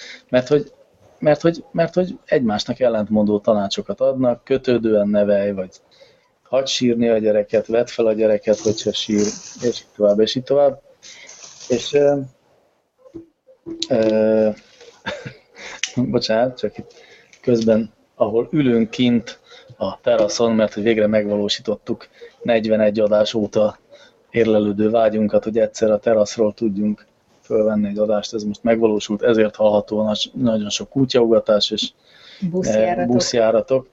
mert hogy egymásnak ellentmondó tanácsokat adnak, kötődően nevelj, vagy hagyd sírni a gyereket, vedd fel a gyereket, hogyha sír, és így tovább, és így tovább. És bocsánat, csak itt közben, ahol ülünk kint a teraszon, mert hogy végre megvalósítottuk 41 adás óta érlelődő vágyunkat, hogy egyszer a teraszról tudjunk fölvenni egy adást, ez most megvalósult, ezért hallható nagyon sok kutyaugatás és buszjáratok.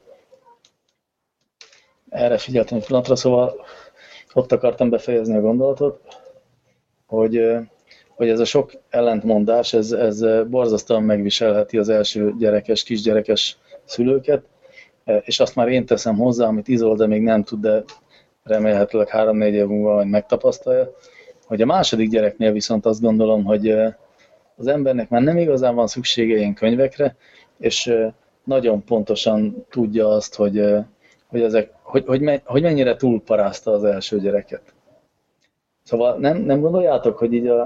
Erre figyeltem egy pillanatra, szóval ott akartam befejezni a gondolatot, hogy ez a sok ellentmondás, ez borzasztóan megviselheti az első gyerekes, kisgyerekes szülőket, és azt már én teszem hozzá, amit Izolda még nem tud, de remélhetőleg 3-4 év múlva majd megtapasztalja, hogy a második gyereknél viszont azt gondolom, hogy az embernek már nem igazán van szüksége ilyen könyvekre, és nagyon pontosan tudja azt, hogy mennyire túlparázta az első gyereket. Szóval nem gondoljátok, hogy így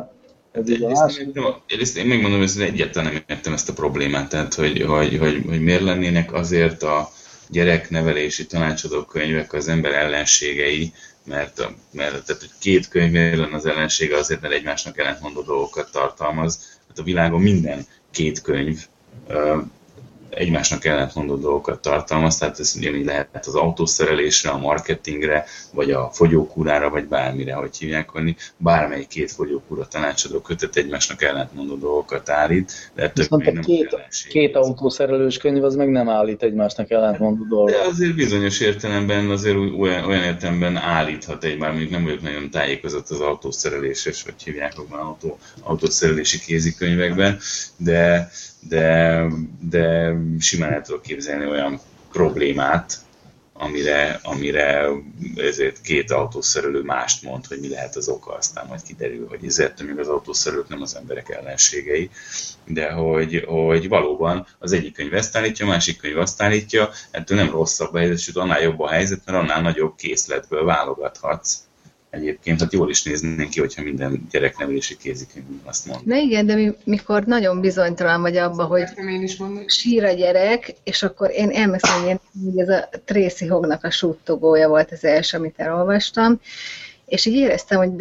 én megmondom, hogy egyáltalán nem értem ezt a problémát, tehát hogy miért lennének azért a gyereknevelési tanácsadó könyvek az ember ellenségei, mert tehát, hogy két könyv miért lenne az ellensége, azért, mert egymásnak ellentmondó dolgokat tartalmaz. Hát a világon minden két könyv egymásnak ellentmondó dolgokat tartalmaz, tehát ez ugyanígy lehet az autószerelésre, a marketingre, vagy a fogyókúrára, vagy bármire, hogy hívják, hogy bármelyik két fogyókúra tanácsadó kötet egymásnak ellentmondó dolgokat állít, de viszont a két autószerelős könyv az meg nem állít egymásnak ellentmondó dolgokat. De azért bizonyos értelemben, azért olyan értelemben állíthat egymás, mondjuk nem vagyok nagyon tájékozott az autószereléses, vagy hívják autószerelési kézikönyvekben, de simán el tudok képzelni olyan problémát, amire ezért két autószerelő mást mond, hogy mi lehet az oka, aztán majd kiderül, hogy ezért még az autószerelők nem az emberek ellenségei, de hogy valóban az egyik könyv ezt állítja, a másik könyv azt állítja, ettől nem rosszabb a helyzet, sőt annál jobb a helyzet, mert annál nagyobb készletből válogathatsz. Egyébként hát jól is néznénk ki, hogyha minden gyereknevelési kézikönyv azt mondja. Na igen, de mikor nagyon bizonytalan vagy abban, hogy sír a gyerek, és akkor én elmeszélni, hogy ez a Tracy Hognak a suttogója volt az első, amit elolvastam, és így éreztem, hogy de az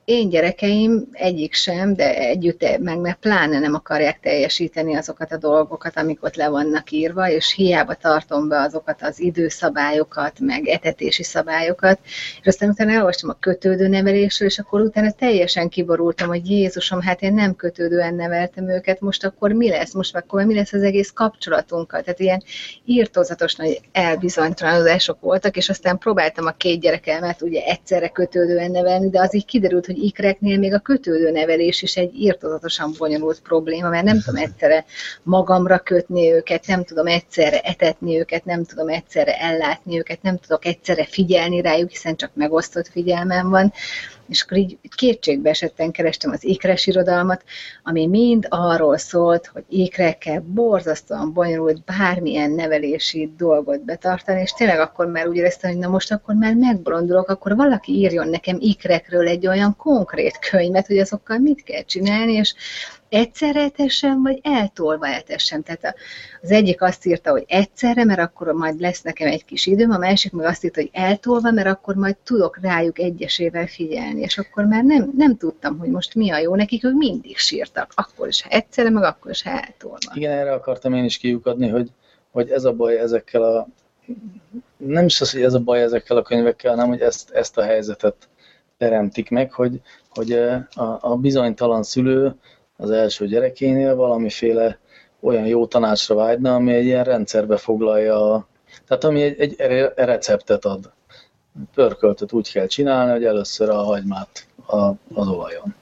én gyerekeim egyik sem, de együtt meg pláne nem akarják teljesíteni azokat a dolgokat, amik ott le vannak írva, és hiába tartom be azokat az időszabályokat, meg etetési szabályokat, és aztán utána elolvastam a kötődő nevelésről, és akkor utána teljesen kiborultam, hogy Jézusom, hát én nem kötődően neveltem őket, most akkor mi lesz? Most akkor mi lesz az egész kapcsolatunkkal? Tehát ilyen írtózatos nagy elbizonytalanodások voltak, és aztán próbáltam a 2 gyerekemet ugye egyszerre kötődően nevelni, de az így kiderült, hogy ikreknél még a kötődő nevelés is egy írtózatosan bonyolult probléma, mert nem tudom egyszerre magamra kötni őket, nem tudom egyszerre etetni őket, nem tudom egyszerre ellátni őket, nem tudok egyszerre figyelni rájuk, hiszen csak megosztott figyelmem van. És akkor így kétségbe esetten kerestem az ikres irodalmat, ami mind arról szólt, hogy ikrekkel borzasztóan bonyolult bármilyen nevelési dolgot betartani, és tényleg akkor már úgy éreztem, hogy na most akkor már megbolondulok, akkor valaki írjon nekem ikrekről egy olyan konkrét könyvet, hogy azokkal mit kell csinálni, és egyszerre etessem, vagy eltolva etessem. Tehát az egyik azt írta, hogy egyszerre, mert akkor majd lesz nekem egy kis időm, a másik meg azt írta, hogy eltolva, mert akkor majd tudok rájuk egyesével figyelni. És akkor már nem tudtam, hogy most mi a jó nekik, ők mindig sírtak. Akkor is, ha egyszerre, meg akkor is, ha eltolva. Igen, erre akartam én is kiukadni, hogy ez a baj ezekkel a... Nem is az, hogy ez a baj ezekkel a könyvekkel, hanem hogy ezt a helyzetet teremtik meg, hogy a bizonytalan szülő az első gyerekénél valamiféle olyan jó tanácsra vágyna, ami egy ilyen rendszerbe foglalja, tehát ami egy receptet ad. Pörköltöt úgy kell csinálni, hogy először a hagymát az olajon.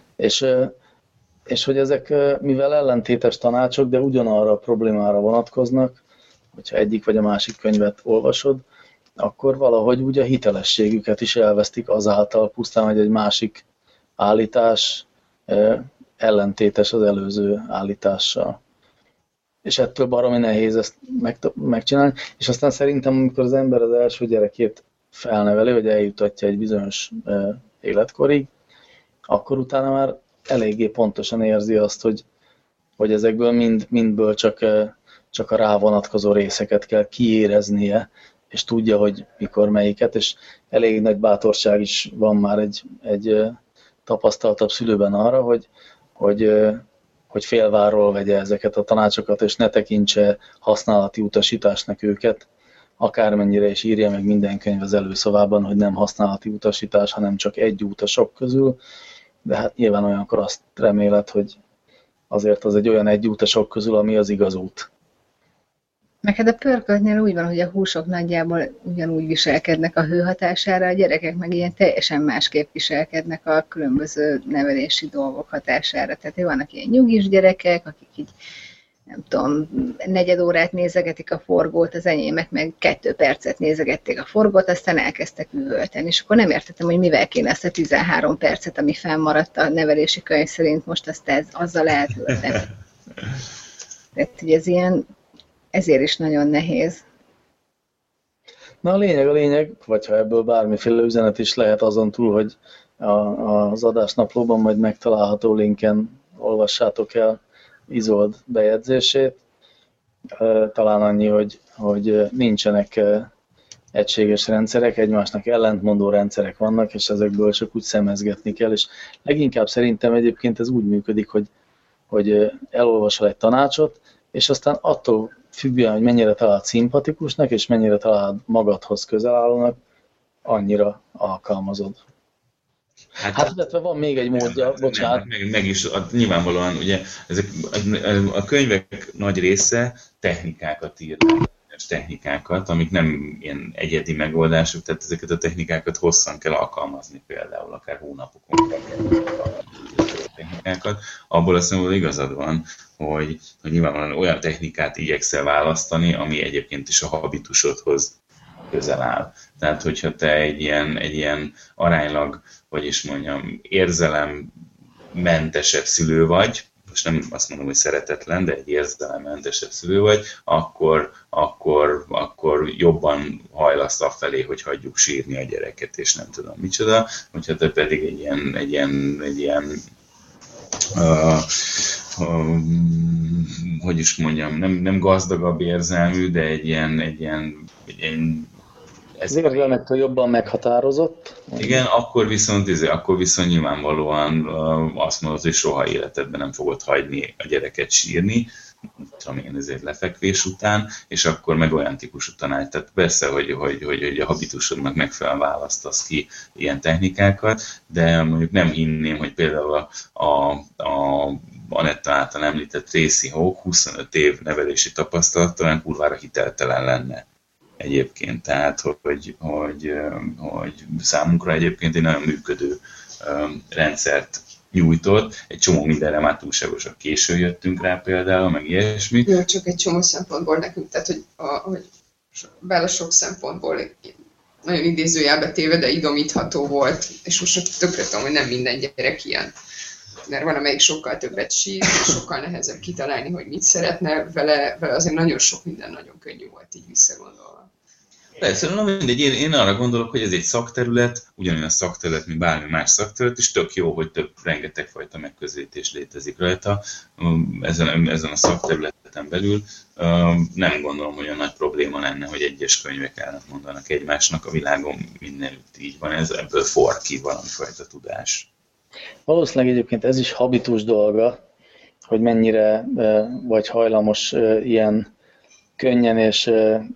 És hogy ezek, mivel ellentétes tanácsok, de ugyanarra a problémára vonatkoznak, hogyha egyik vagy a másik könyvet olvasod, akkor valahogy úgy a hitelességüket is elvesztik azáltal pusztán, hogy egy másik állítás ellentétes az előző állítással. És ettől baromi nehéz ezt megcsinálni. És aztán szerintem, amikor az ember az első gyerekét felneveli, vagy eljutatja egy bizonyos életkorig, akkor utána már eléggé pontosan érzi azt, hogy ezekből mindből csak a rávonatkozó részeket kell kiéreznie, és tudja, hogy mikor melyiket, és elég nagy bátorság is van már egy tapasztaltabb szülőben arra, hogy félvárról vegye ezeket a tanácsokat, és ne tekintse használati utasításnak őket, akármennyire is írja meg minden könyv az előszavában, hogy nem használati utasítás, hanem csak egy út a sok közül, de hát nyilván olyankor azt reméled, hogy azért az egy olyan egy út a sok közül, ami az igaz út. Meg hát a pörköltnél úgy van, hogy a húsok nagyjából ugyanúgy viselkednek a hő hatására, a gyerekek meg ilyen teljesen másképp viselkednek a különböző nevelési dolgok hatására. Tehát vannak ilyen nyugis gyerekek, akik így, nem tudom, 4 órát nézegetik a forgót, az enyémek meg 2 percet nézegették a forgót, aztán elkezdtek üvölteni. És akkor nem értettem, hogy mivel kéne ezt a 13 percet, ami fennmaradt a nevelési könyv szerint, most azt azzal eltölteni. Tehát, hogy ez ilyen, ezért is nagyon nehéz. Na a lényeg, vagy ha ebből bármiféle üzenet is lehet azon túl, hogy az adásnaplóban majd megtalálható linken olvassátok el Izold bejegyzését. Talán annyi, hogy nincsenek egységes rendszerek, egymásnak ellentmondó rendszerek vannak, és ezekből csak úgy szemezgetni kell, és leginkább szerintem egyébként ez úgy működik, hogy elolvasol egy tanácsot, és aztán attól függően, hogy mennyire találd szimpatikusnak, és mennyire találd magadhoz közel állónak, annyira alkalmazod. Hát illetve van még egy módja, bocsánat. Meg is, nyilvánvalóan ugye a könyvek nagy része technikákat ír, technikákat, amik nem ilyen egyedi megoldások, tehát ezeket a technikákat hosszan kell alkalmazni, például akár hónapokon kell technikákat. Abból azt mondom, hogy igazad van, hogy nyilvánvalóan olyan technikát igyekszel választani, ami egyébként is a habitusodhoz közel áll. Tehát, hogyha te egy ilyen aránylag, vagyis mondjam, érzelemmentesebb szülő vagy, most nem azt mondom, hogy szeretetlen, de egy érzelemmentesebb szülő vagy, akkor jobban hajlasz afelé, hogy hagyjuk sírni a gyereket, és nem tudom micsoda. Hogyha te pedig egy ilyen hogy is mondjam, nem gazdagabb érzelmű, de egy ilyen Az érzelmektől jobban meghatározott. Igen, akkor viszont nyilvánvalóan azt mondod, hogy soha életedben nem fogod hagyni a gyereket sírni, tudom én, ezért lefekvés után, és akkor meg olyan típusú tanács. Tehát persze, hogy a habitusodnak megfelelően választasz ki ilyen technikákat, de mondjuk nem hinném, hogy például a Anetta által említett Tracy Hawk 25 év nevelési tapasztalat olyan kurvára hiteltelen lenne egyébként. Tehát, hogy számunkra egyébként egy nagyon működő rendszert nyújtott, egy csomó mindenre már túlságosan későn jöttünk rá például, meg ilyesmi. Jó, csak egy csomó szempontból nekünk, tehát hogy bele sok szempontból nagyon idézőjelbe téve, de idomítható volt, és most tökre tudom, hogy nem minden gyerek ilyen. Mert van, amelyik sokkal többet sír, és sokkal nehezebb kitalálni, hogy mit szeretne, vele azért nagyon sok minden nagyon könnyű volt így visszagondolva. Persze, na mindegy, én arra gondolok, hogy ez egy szakterület, ugyanolyan szakterület, mint bármi más szakterület, és tök jó, hogy rengeteg fajta megközelítés létezik rajta ezen a szakterületen belül. Nem gondolom, hogy a nagy probléma lenne, hogy egyes könyvek ellent mondanak egymásnak, a világon mindenütt így van, ebből for ki valamifajta tudás. Valószínűleg egyébként ez is habitus dolga, hogy mennyire vagy hajlamos ilyen könnyen és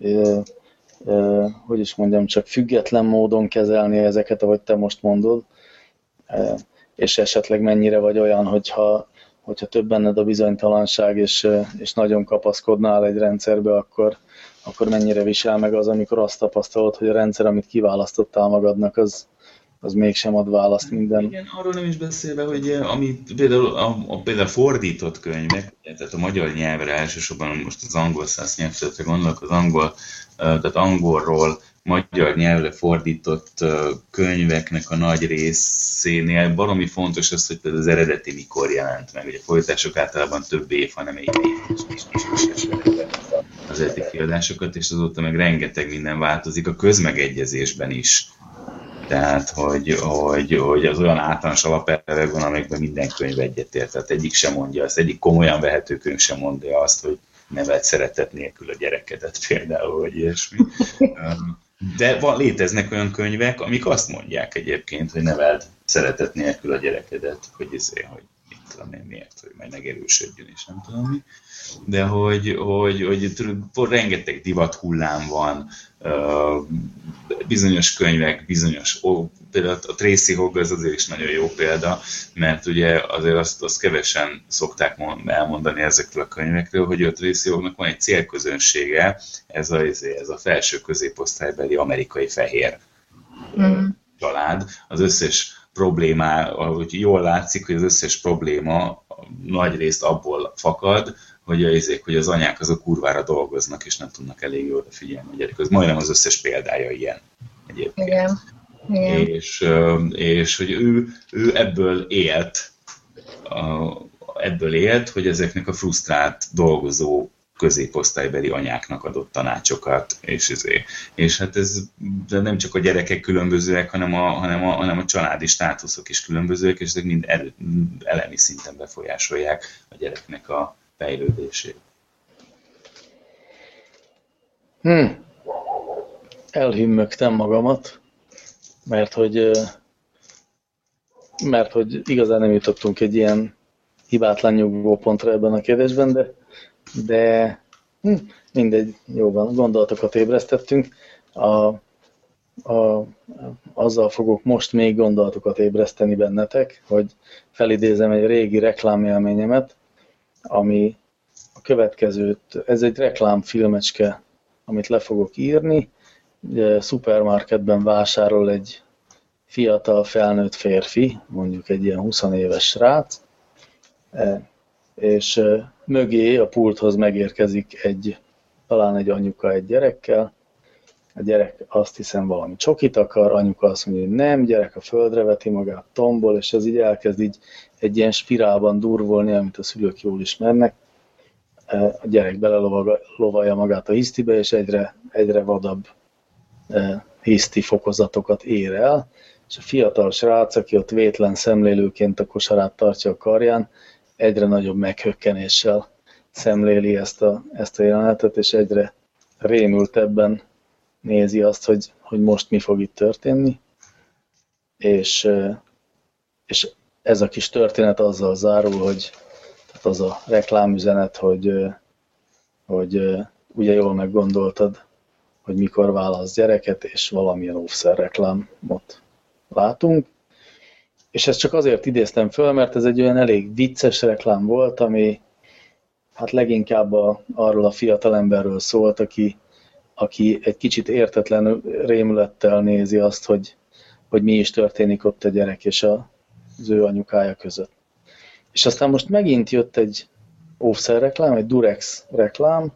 hogy is mondjam, csak független módon kezelni ezeket, ahogy te most mondod, és esetleg mennyire vagy olyan, hogyha több benned a bizonytalanság, és nagyon kapaszkodnál egy rendszerbe, akkor mennyire visel meg az, amikor azt tapasztalod, hogy a rendszer, amit kiválasztottál magadnak, az mégsem ad választ minden. Igen, arról nem is beszélve, hogy ami például fordított könyvek, tehát a magyar nyelvre elsősorban most az angol száz nyelvteletre gondolok, tehát angolról magyar nyelvre fordított könyveknek a nagy részénél baromi fontos az, hogy az eredeti mikor jelent meg. Ugye a fordítások általában több év, hanem egy év is az eredeti kiadásokat, és azóta meg rengeteg minden változik a közmegegyezésben is. Tehát, hogy az olyan általános alapelvek van, amelyekben minden könyv egyetért. Tehát egyik sem mondja azt, egyik komolyan vehető könyv sem mondja azt, hogy neveld szeretet nélkül a gyerekedet például, vagy ilyesmi. De léteznek olyan könyvek, amik azt mondják egyébként, hogy neveld szeretet nélkül a gyerekedet, hogy mit tudom én miért, hogy majd megerősödjön, és nem tudom mi. De hogy rengeteg divat hullám van, bizonyos könyvek, például a Tracy Hogg az azért is nagyon jó példa, mert ugye azért azt kevesen szokták elmondani ezekről a könyvekről, hogy a Tracy Hoggnak van egy célközönsége, ez a felső középosztálybeli amerikai fehér család. Az összes problémá, ahogy jól látszik, hogy az összes probléma nagy részt abból fakad, hogy az anyák azok kurvára dolgoznak, és nem tudnak elég jól figyelni a gyerekhez. Majdnem az összes példája ilyen egyébként. Igen. És hogy ő ebből élt, hogy ezeknek a frusztrált dolgozó középosztálybeli anyáknak adott tanácsokat, és hát ez nem csak a gyerekek különbözőek, hanem a családi státuszok is különbözőek, és ezek mind elemi szinten befolyásolják a gyereknek a fejlődését. Elhümmögtem magamat, mert hogy igazán nem jutottunk egy ilyen hibátlan nyugvópontra ebben a kérdésben, de mindegy, jó van, gondolatokat ébresztettünk. Azzal fogok most még gondolatokat ébreszteni bennetek, hogy felidézem egy régi reklámélményemet, ami a következőt, ez egy reklámfilmecske, amit le fogok írni. Szupermarketben vásárol egy fiatal felnőtt férfi, mondjuk egy ilyen 20 éves srác, és mögé a pulthoz megérkezik talán egy anyuka egy gyerekkel. A gyerek azt hiszem valami csokit akar, anyuka azt mondja, hogy nem, gyerek a földre veti magát, tombol, és ez így elkezd egy ilyen spirálban durvolni, amit a szülők jól ismernek. A gyerek belelovalja magát a hisztibe, és egyre vadabb hiszti fokozatokat ér el, és a fiatal srác, aki ott vétlen szemlélőként a kosarát tartja a karján, egyre nagyobb meghökkenéssel szemléli ezt a jelenetet, és egyre rémültebben nézi azt, hogy hogy most mi fog itt történni, és ez a kis történet azzal zárul, hogy tehát az a reklámüzenet, hogy ugye jól meggondoltad, hogy mikor válasz gyereket, és valamilyen óvszer reklámot látunk. És ezt csak azért idéztem föl, mert ez egy olyan elég vicces reklám volt, ami hát leginkább arról a fiatalemberről szólt, aki egy kicsit értetlen rémülettel nézi azt, hogy mi is történik ott a gyerek és az ő anyukája között. És aztán most megint jött egy óvszerreklám, egy Durex reklám,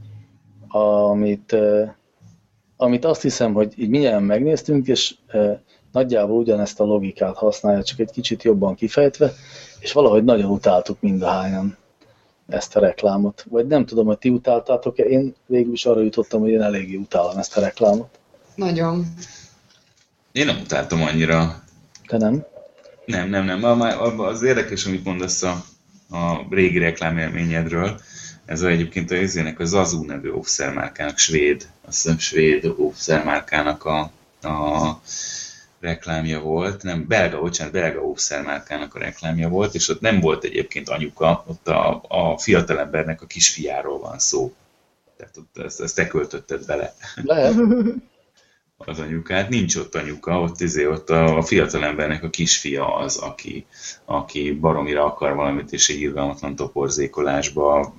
amit azt hiszem, hogy így mindjárt megnéztünk, és nagyjából ugyanezt a logikát használja, csak egy kicsit jobban kifejtve, és valahogy nagyon utáltuk mindahányan ezt a reklámot. Vagy nem tudom, hogy ti utáltátok-e, én végül is arra jutottam, hogy én eléggé utálom ezt a reklámot. Nagyon. Én nem utáltam annyira. Te nem? Nem. Az érdekes, amit mondasz a régi reklámélményedről. Ez egyébként a Zazu nevű óvszermárkának, svéd óvszermárkának a reklámja volt, nem, belga óvszermárkának a reklámja volt, és ott nem volt egyébként anyuka, ott a fiatalembernek a kisfiáról van szó. Tehát ott ezt te költötted bele. Lehet. Az anyukát, nincs ott anyuka, ott a fiatalembernek a kisfia az, aki baromira akar valamit, és egy irgalmatlan toporzékolásba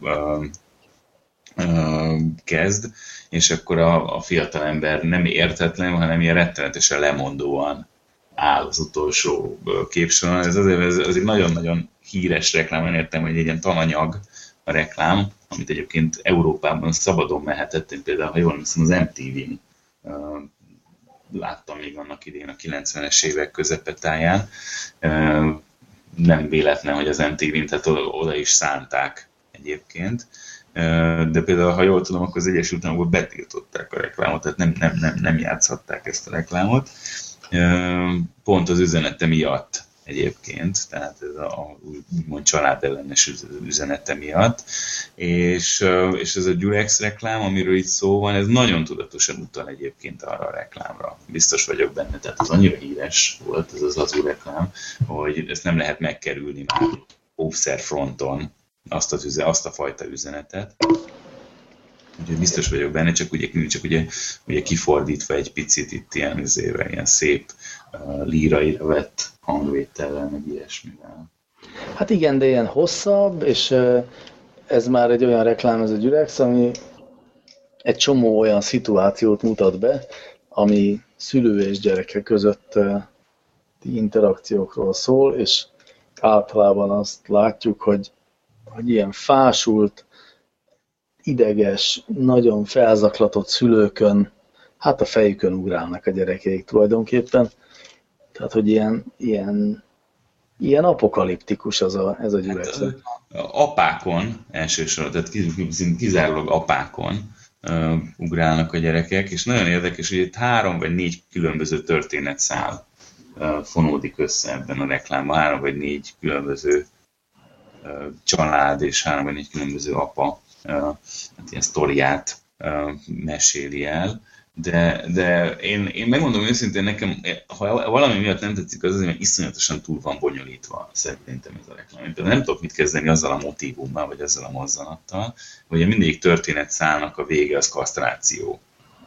kezd, és akkor a fiatalember nem értetlen, hanem ilyen rettenetesen lemondóan áll az utolsó képsoron. Ez egy nagyon-nagyon híres reklám, én értem, hogy egy ilyen tananyag a reklám, amit egyébként Európában szabadon mehetett, én például, ha jól hiszem, az MTV-n láttam még annak idén a 90-es évek közepetáján. Nem véletlen, hogy az MTV-n, tehát oda is szánták egyébként. De például, ha jól tudom, akkor az Egyesült Államokban betiltották a reklámot, tehát nem játszhatták ezt a reklámot. Pont az üzenete miatt egyébként, tehát ez a úgymond családellenes üzenete miatt. És ez a Durex reklám, amiről itt szó van, ez nagyon tudatosan utal egyébként arra a reklámra. Biztos vagyok benne, tehát az annyira híres volt ez az Zazu reklám, hogy ezt nem lehet megkerülni már óvszerfronton, azt a fajta üzenetet. Úgyhogy biztos vagyok benne, csak ugye kifordítva egy picit itt ilyen szép líraira vett hangvétellel, meg ilyesmivel. Hát igen, de ilyen hosszabb, és ez már egy olyan reklám, ez a Durex, ami egy csomó olyan szituációt mutat be, ami szülő és gyereke között interakciókról szól, és általában azt látjuk, hogy ilyen fásult, ideges, nagyon felzaklatott szülőkön, hát a fejükön ugrálnak a gyerekeik tulajdonképpen. Tehát, hogy ilyen apokaliptikus ez a Durex. Hát, apákon elsősorban, tehát kizárólag apákon ugrálnak a gyerekek, és nagyon érdekes, hogy itt 3 vagy 4 különböző történetszál fonódik össze ebben a reklámban, 3 vagy 4 különböző család és 3 vagy 4 különböző apa hát ilyen sztoriát meséli el, de én megmondom őszintén, nekem, ha valami miatt nem tetszik, az azért, mert iszonyatosan túl van bonyolítva szerintem ez a reklám. Én nem tudok mit kezdeni azzal a motívummal, vagy azzal a mozzanattal, hogy a mindegyik történetszálnak a vége az kasztráció.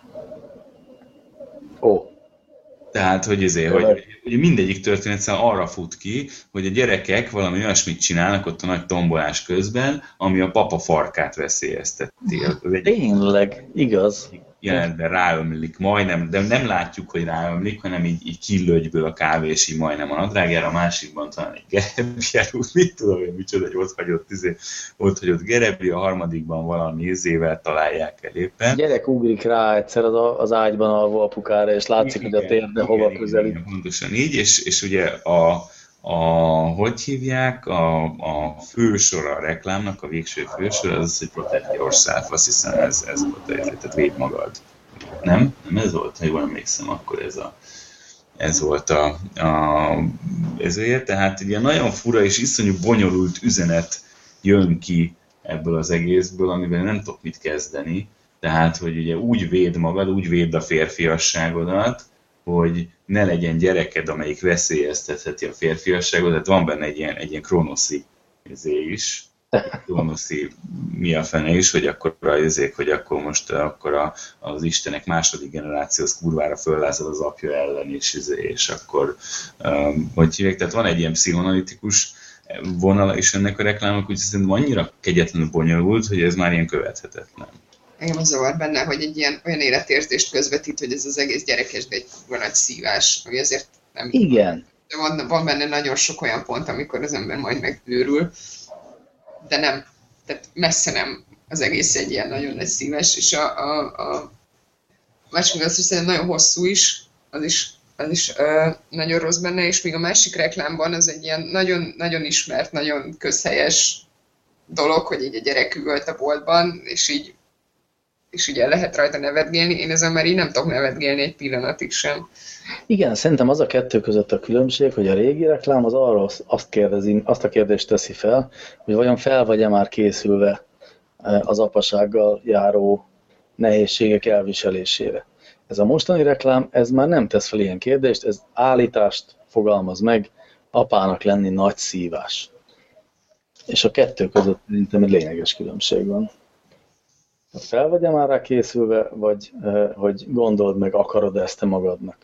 Tehát, hogy mindegyik történetszál arra fut ki, hogy a gyerekek valami olyasmit csinálnak ott a nagy tombolás közben, ami a papa farkát veszélyezteti. Tényleg, igaz. Jelenetben ráömlik majdnem, de nem látjuk, hogy ráömlik, hanem így killőgyből a kávé, és így majdnem a nadrágjára, a másikban talán egy gerebjárút, mit tudom én, micsoda, egy ott hagyott gerebi, a harmadikban valami ízével találják el éppen. Gyerek ugrik rá egyszer az ágyban alvó apukára, és látszik, hogy a térde hova közelít. Igen, pontosan így, és ugye hogy hívják, a fősor a reklámnak, a végső fősor, az, hogy protect yourself, azt hiszem ez volt, tehát védd magad. Nem ez volt, ha jól emlékszem, akkor ez volt ezért, tehát egy ilyen nagyon fura és iszonyú bonyolult üzenet jön ki ebből az egészből, amiben nem tudok mit kezdeni, Tehát, hogy ugye úgy védd magad, úgy védd a férfiasságodat, hogy ne legyen gyereked, amelyik veszélyeztetheti a férfiasságot. Tehát van benne egy ilyen kronoszi is. Kronoszi mi a fene is, hogy akkor hogy akkor most az Istenek második generációs kurvára föllázad az apja ellen, és akkor hogy hívják, tehát van egy ilyen pszichoanalitikus vonala is ennek a reklámok, úgyhogy szerintem annyira kegyetlenül bonyolult, hogy ez már ilyen követhetetlen. Engem az zavar benne, hogy egy ilyen olyan életérzést közvetít, hogy ez az egész gyerekes, de egy kurva nagy szívás, ami azért nem... Igen. De van benne nagyon sok olyan pont, amikor az ember majd megőrül, de nem, tehát messze nem az egész egy ilyen nagyon nagy szíves, és a másik az, hogy szerintem nagyon hosszú is, az is nagyon rossz benne, és még a másik reklámban az egy ilyen nagyon, nagyon ismert, nagyon közhelyes dolog, hogy így a gyerek üvölt a boltban, és így el lehet rajta nevetgélni. Én ezen már így nem tudok nevetgélni egy pillanatig sem. Igen, szerintem az a kettő között a különbség, hogy a régi reklám az arról azt a kérdést teszi fel, hogy vajon fel vagy-e már készülve az apasággal járó nehézségek elviselésére. Ez a mostani reklám, ez már nem tesz fel ilyen kérdést, ez állítást fogalmaz meg, apának lenni nagy szívás. És a kettő között szerintem egy lényeges különbség van. Fel vagy-e már rá készülve, vagy hogy gondold meg, akarod ezt te magadnak?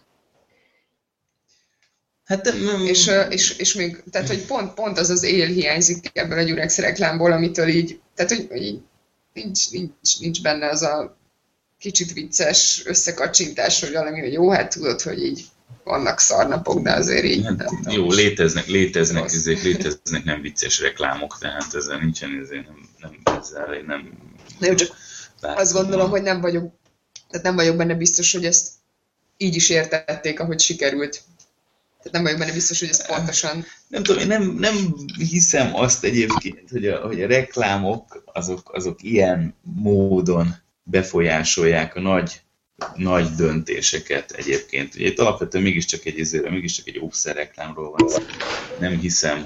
Hát, és még, tehát, hogy pont az él hiányzik ebből a Durex reklámból, amitől így, tehát, hogy így nincs benne az a kicsit vicces összekacsintás, hogy valami, hogy jó, hát tudod, hogy így vannak szarnapok, de azért így... Hát, jó, léteznek nem vicces reklámok, tehát ezzel nincsen, ezzel nem... De jó, csak azt gondolom, hogy nem vagyok benne biztos, hogy ezt így is értették, ahogy sikerült. Tehát nem vagyok benne biztos, hogy ez pontosan... Nem tudom, én nem hiszem azt egyébként, hogy a reklámok azok ilyen módon befolyásolják a nagy döntéseket egyébként. Ugye itt alapvetően mégiscsak egy óvszer reklámról van szó. Nem hiszem,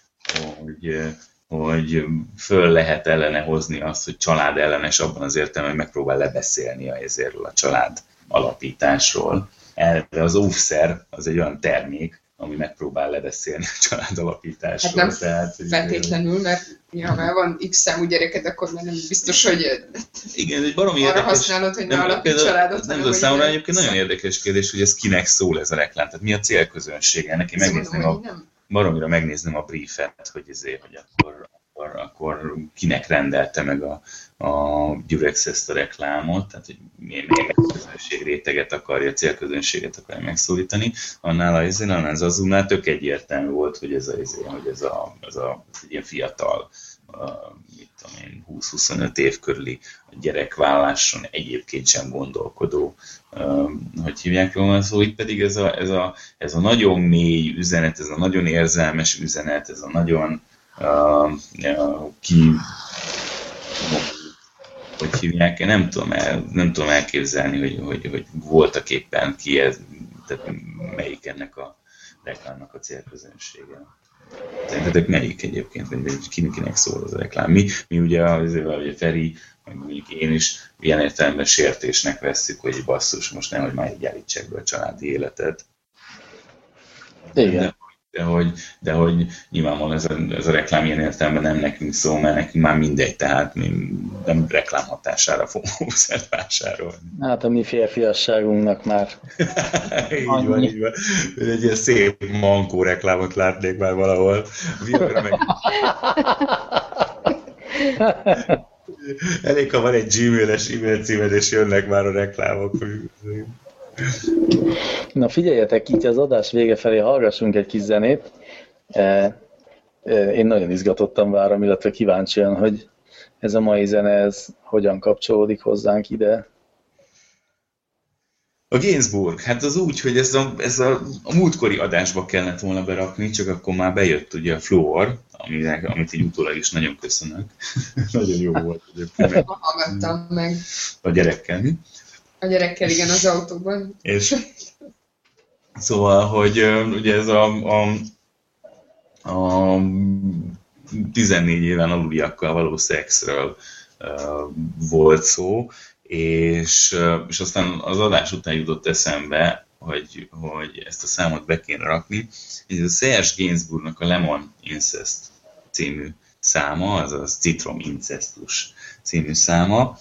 hogy föl lehet ellene hozni azt, hogy család ellenes abban az értelemben, hogy megpróbál lebeszélni ezerről a család alapításról. De az óvszer az egy olyan termék, ami megpróbál lebeszélni a család alapításról. Hát nem tehát, feltétlenül, mert ha már van X számú gyereket, akkor már nem biztos, hogy igen, egy baromi arra érdekes, használod, hogy ne alapít családot. Nem tudom, számomra egyébként nagyon érdekes kérdés, hogy ez kinek szól ez a reklám. Tehát mi a célközönsége? Neki baromira megnézném a briefet, hogy akkor kinek rendelte meg a Durex ezt a reklámot, tehát hogy milyen közönség réteget akarja, célközönséget akarja megszólítani. Annál az Azulnál tök egyértelmű volt, hogy ez egy ilyen fiatal, 20-25 év körüli gyerekválláson egyébként sem gondolkodó, hogy hívják jól, szóval itt pedig ez a nagyon mély üzenet, ez a nagyon érzelmes üzenet, ez a nagyon hogy hívják, nem tudom elképzelni, hogy voltak éppen ki ez, tehát melyik ennek a reklámnak a célközönsége. Szerintetek melyik egyébként, vagy kinek szól az a reklám? Mi ugye a Feri, meg mondjuk én is ilyen értelemben sértésnek vesszük, hogy basszus, most nehogy már így állítsák be a családi életet. Igen. De hogy nyilvánvalóan ez a reklám ilyen értelemben nem nekünk szól, mert nekünk már mindegy, tehát mi nem reklám hatására fogunk óvszert vásárolni. Hát a mi férfiasságunknak már így van. Egy ilyen szép mankó reklámot látnék már valahol. Elég, ha van egy Gmail-es e-mail címed, és jönnek már a reklámok. Na figyeljetek, így az adás vége felé hallgassunk egy kis zenét. Én nagyon izgatottan várom, illetve kíváncsian, hogy ez a mai zene ez hogyan kapcsolódik hozzánk ide. A Gainsbourg, hát az úgy, hogy ez a múltkori adásba kellett volna berakni, csak akkor már bejött ugye a Fluor, amit így utólag is nagyon köszönök. Nagyon jó volt egyébként. Hallgattam meg. A gyerekkel, mi? A gyerekkel, igen, az autóban. És szóval, hogy ugye ez a 14 éven aluliakkal való szexről volt szó, és aztán az adás után jutott eszembe, hogy ezt a számot be kéne rakni. Ez a Serge Gainsbourgnak a Lemon Incest című száma, azaz Citrom Incestus című száma,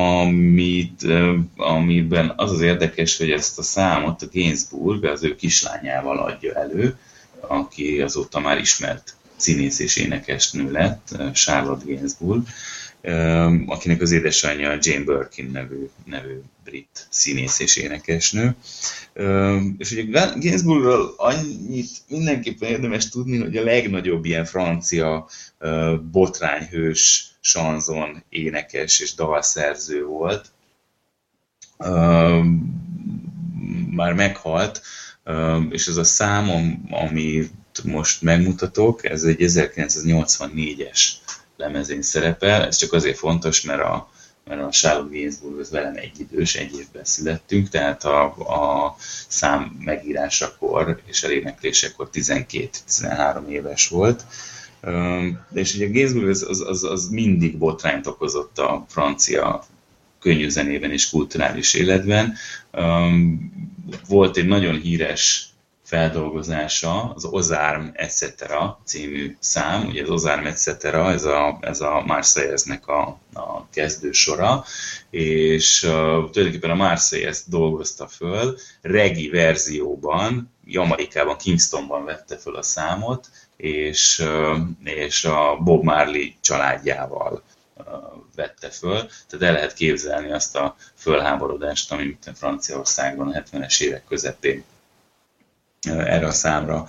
amiben az az érdekes, hogy ezt a számot a Gainsbourg az ő kislányával adja elő, aki azóta már ismert színész és énekesnő lett, Charlotte Gainsbourg, akinek az édesanyja Jane Birkin nevű brit színész és énekesnő. És ugye Gainsbourgról annyit mindenképpen érdemes tudni, hogy a legnagyobb ilyen francia botrányhős, sanzon énekes és dalszerző volt. Már meghalt, és ez a szám, amit most megmutatok, ez egy 1984-es lemezén szerepel. Ez csak azért fontos, mert a Charlotte Gainsbourg az velem egyidős, egy évben születtünk, tehát a szám megírásakor és eléneklésekor 12-13 éves volt. És ugye Gainsbourg az mindig botrányt okozott a francia könnyű zenében és kulturális életben. Volt egy nagyon híres feldolgozása, az Aux Armes etc. című szám. Ugye az Aux Armes etc. ez a Marseillaise-nek a kezdősora, és tulajdonképpen a Marseillaise dolgozta föl, reggae verzióban, Jamaikában, Kingstonban vette föl a számot, és a Bob Marley családjával vette föl. Tehát el lehet képzelni azt a fölháborodást, ami Franciaországban a 70-es évek közepén erre a számra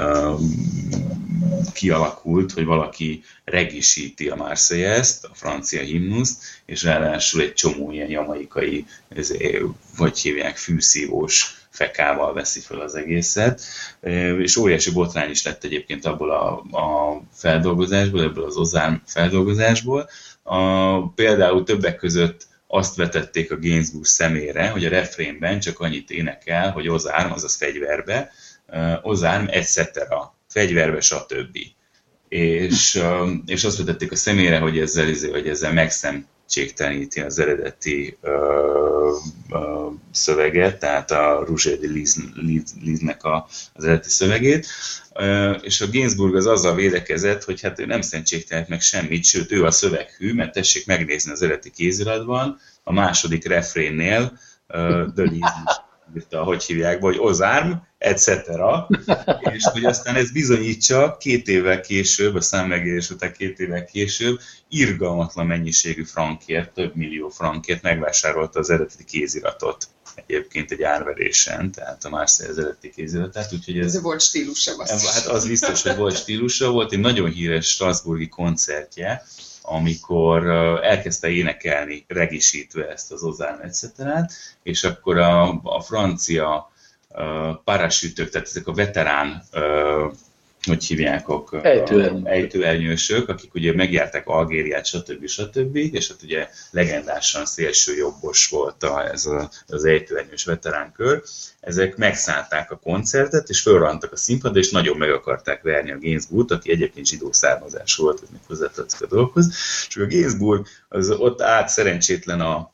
kialakult, hogy valaki regisíti a Marseillaise-t, a francia himnuszt, és ráadásul egy csomó ilyen jamaikai, hogy hívják, fűszívós fekával veszi fel az egészet, és óriási botrány is lett egyébként abból a feldolgozásból, ebből az Aux Armes feldolgozásból. Például többek között azt vetették a Gainsbourg szemére, hogy a refrénben csak annyit énekel, hogy Aux Armes, azaz fegyverbe, Aux Armes etc. fegyverbe, stb. És azt vetették a szemére, hogy ezzel megszentségteleníti az eredeti szöveget, tehát a Rouge de Lisnek az eredeti szövegét, és a Gainsbourg az azzal védekezett, hogy hát ő nem szentségtelenít meg semmit, sőt ő a szöveghű, mert tessék megnézni az eredeti kéziratban, a második refrénnél de Lis írta, hogy hívják, hogy Aux Armes etc. És hogy aztán ez bizonyítsa 2 évvel később, a számmegérés után 2 évvel később, irgalmatlan mennyiségű frankért, több millió frankért megvásárolta az eredeti kéziratot. Egyébként egy árverésen, tehát a Marseille az eredeti kéziratát. Úgyhogy ez volt stílusa. Hát az biztos, hogy volt stílusa. Volt egy nagyon híres strasbourgi koncertje, amikor elkezdte énekelni, regisítve ezt az Aux Armes etc. És akkor a francia parasütök, tehát ezek a veterán, hogy hívják, ejtőernyősök, akik ugye megjárták Algériát, stb. És hát ugye legendásan szélsőjobbos volt ez az ejtőernyős veteránkör. Ezek megszállták a koncertet, és fölrohantak a színpadra, és nagyon meg akarták verni a Gainsbourgt, aki egyébként zsidó származású volt, hogy még hozzátartozik a dolgokhoz. És a Gainsbourg az ott állt szerencsétlen a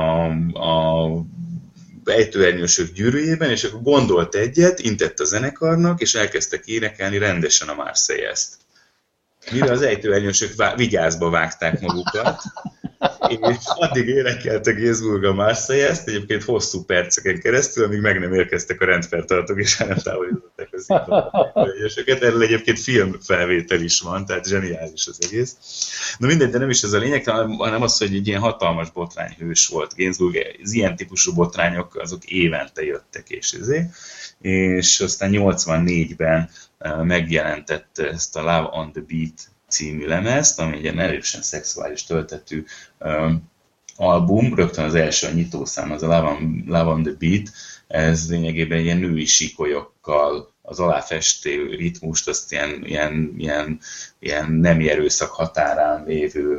ejtőernyősök gyűrűjében, és akkor gondolt egyet, intett a zenekarnak, és elkezdtek énekelni rendesen a Marseillaise-t. Mire az ejtőernyősök vigyázba vágták magukat, és addig énekelte Gainsbourg a Marseillaise-t, egyébként hosszú perceken keresztül, amíg meg nem érkeztek a rendfeltartók, és nem távolították a színpadot. Erről egyébként filmfelvétel is van, tehát zseniális az egész. Na mindegy, de nem is ez a lényeg, hanem az, hogy egy ilyen hatalmas botrányhős volt Gainsbourg. Az ilyen típusú botrányok, azok évente jöttek, és aztán 84-ben megjelentette ezt a Love on the Beat című lemezt, ami egy ilyen erősen szexuális töltetű album, rögtön az első, a nyitószám, az a Love on the Beat, ez lényegében ilyen női síkolyokkal az aláfestő ritmust, azt ilyen nemi erőszak határán lévő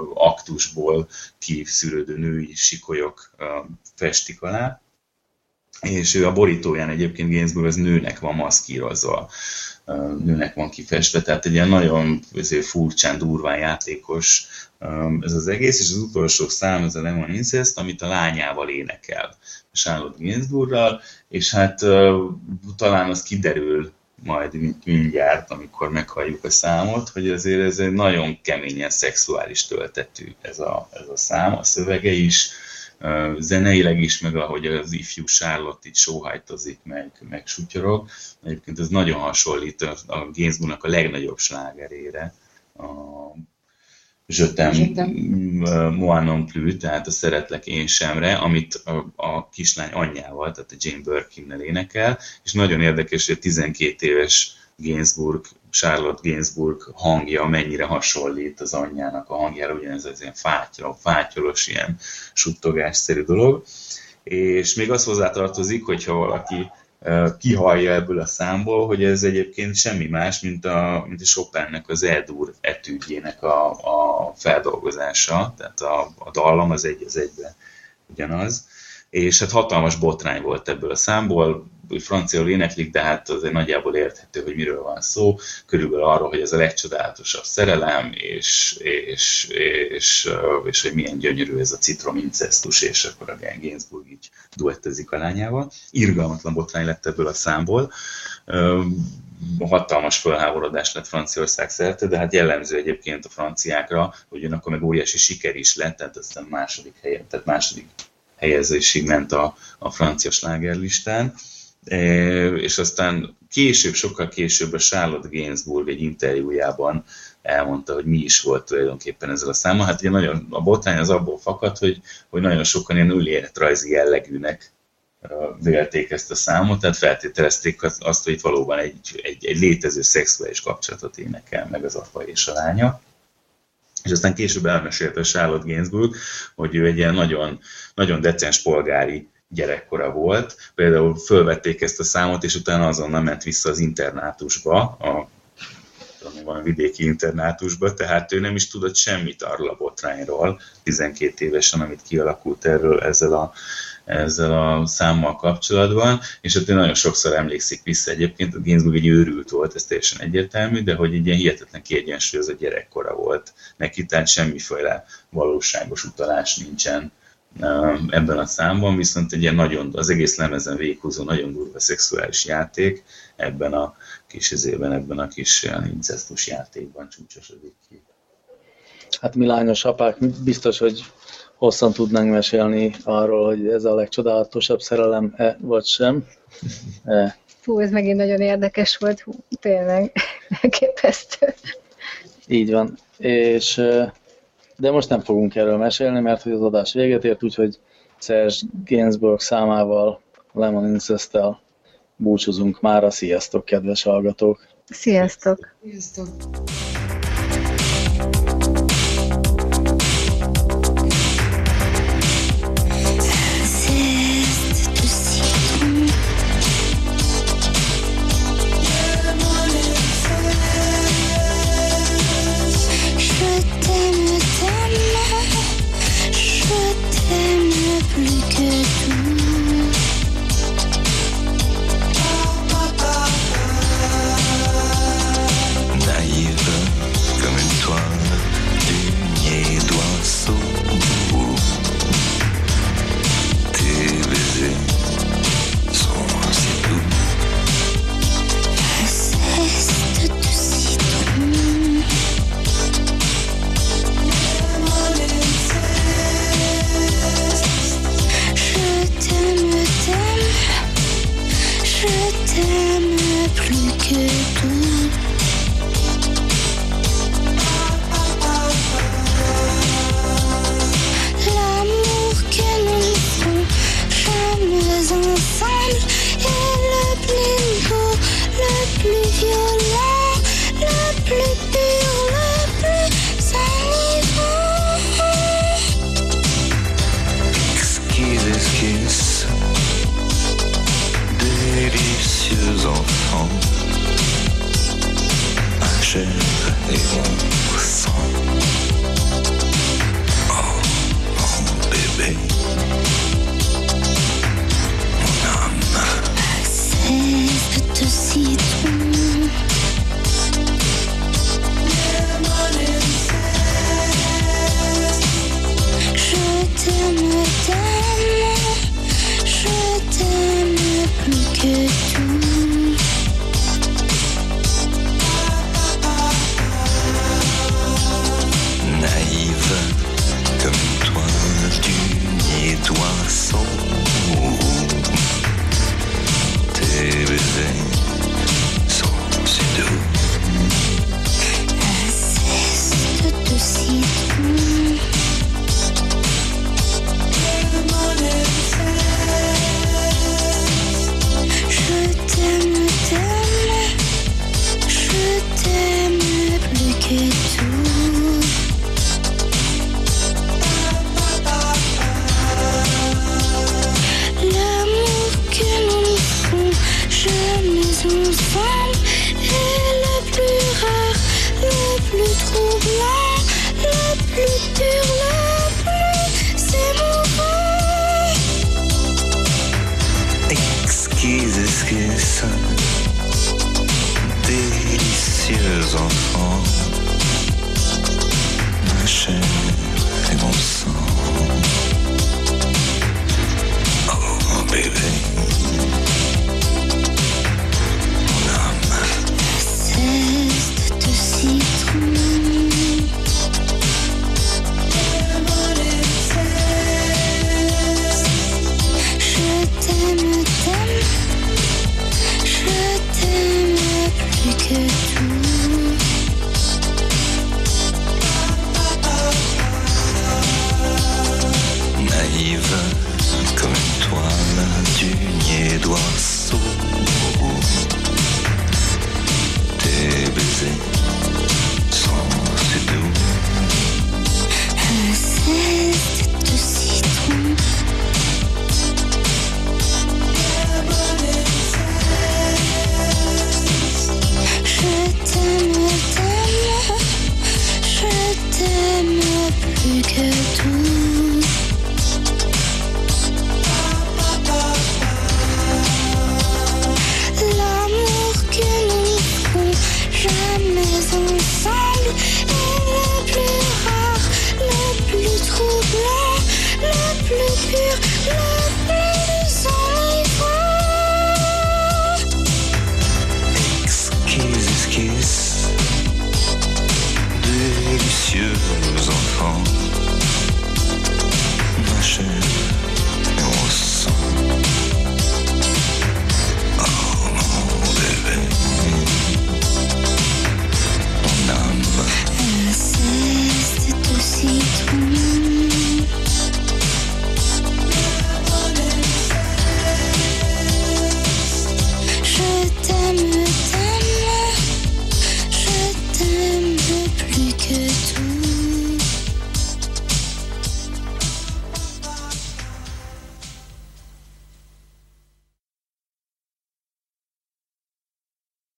aktusból kiszűrődő női sikolyok festik alá. és ő a borítóján egyébként Gainsbourg az nőnek van maszkírozva, nőnek van kifestve, tehát egy ilyen nagyon furcsán, durván játékos ez az egész, és az utolsó szám, ez a Lemon Incest, amit a lányával énekel, Charlotte Gainsbourgral, és hát talán az kiderül majd mindjárt, amikor meghalljuk a számot, hogy azért ez egy nagyon keményen szexuális töltetű ez a szám, a szövege is, zeneileg is, meg ahogy az ifjú Charlotte itt sóhajtozik, meg sutyorog. Egyébként ez nagyon hasonlít a Gainsbourgnak a legnagyobb slágerére, a Je t'aime moi non plus, tehát a Szeretlek én semre, amit a kislány anyjával, tehát a Jane Birkinnel énekel, és nagyon érdekes, hogy a 12 éves Charlotte Gainsbourg hangja mennyire hasonlít az anyjának a hangjára, ugyanez az ilyen fátyolos, ilyen suttogásszerű dolog. És még az hozzátartozik, hogyha valaki kihallja ebből a számból, hogy ez egyébként semmi más, mint a Chopinnek az E-dur etüdjének a feldolgozása, tehát a dallam az egy az egyben ugyanaz. És hát hatalmas botrány volt ebből a számból, franciául éneklik, de hát azért nagyjából érthető, hogy miről van szó. Körülbelül arról, hogy ez a legcsodálatosabb szerelem, és hogy milyen gyönyörű ez a citromincesztus, és akkor a Gainsbourg így duettezik a lányával. Irgalmatlan botrány lett ebből a számból. Hatalmas fölháborodás lett Franciaország szerte, de hát jellemző egyébként a franciákra, hogy akkor meg óriási siker is lett, tehát aztán második helyezésig ment a francia slágerlistán, és aztán sokkal később a Charlotte Gainsbourg egy interjújában elmondta, hogy mi is volt tulajdonképpen ezzel a számmal. Hát ugye nagyon, a botrány az abból fakad, hogy nagyon sokan ilyen önéletrajzi jellegűnek vélték ezt a számot, tehát feltételezték azt, hogy itt valóban egy létező szexuális kapcsolatot énekel meg az apa és a lánya. És aztán később elmesélte a Charlotte Gainsbourg, hogy ő egy ilyen nagyon, nagyon decens polgári gyerekkora volt. Például fölvették ezt a számot, és utána azonnal ment vissza az internátusba, van vidéki internátusba, tehát ő nem is tudott semmit arról a botrányról, 12 évesen, amit kialakult erről ezzel a számmal kapcsolatban, és ott nagyon sokszor emlékszik vissza egyébként, a Gainsbourg egy őrült volt, ez teljesen egyértelmű, de hogy egy ilyen hihetetlen kiegyensúlyozott gyerekkora volt neki, tehát semmiféle valóságos utalás nincsen ebben a számban, viszont egy ilyen az egész lemezen véghúzó, nagyon durva szexuális játék ebben a kis incesztus játékban csúcsosodik ki. Hát mi lányos apák, biztos, hogy hosszan tudnánk mesélni arról, hogy ez a legcsodálatosabb szerelem-e vagy sem. Fú, ez megint nagyon érdekes volt, tényleg elképesztő. Így van, de most nem fogunk erről mesélni, mert hogy az adás véget ért, úgyhogy Serge Gainsbourg számával, Lemon Incest-tel búcsúzunk mára. Sziasztok, kedves hallgatók! Sziasztok! Sziasztok! Délicieux enfants, Comme une toile du niais d'oiseau.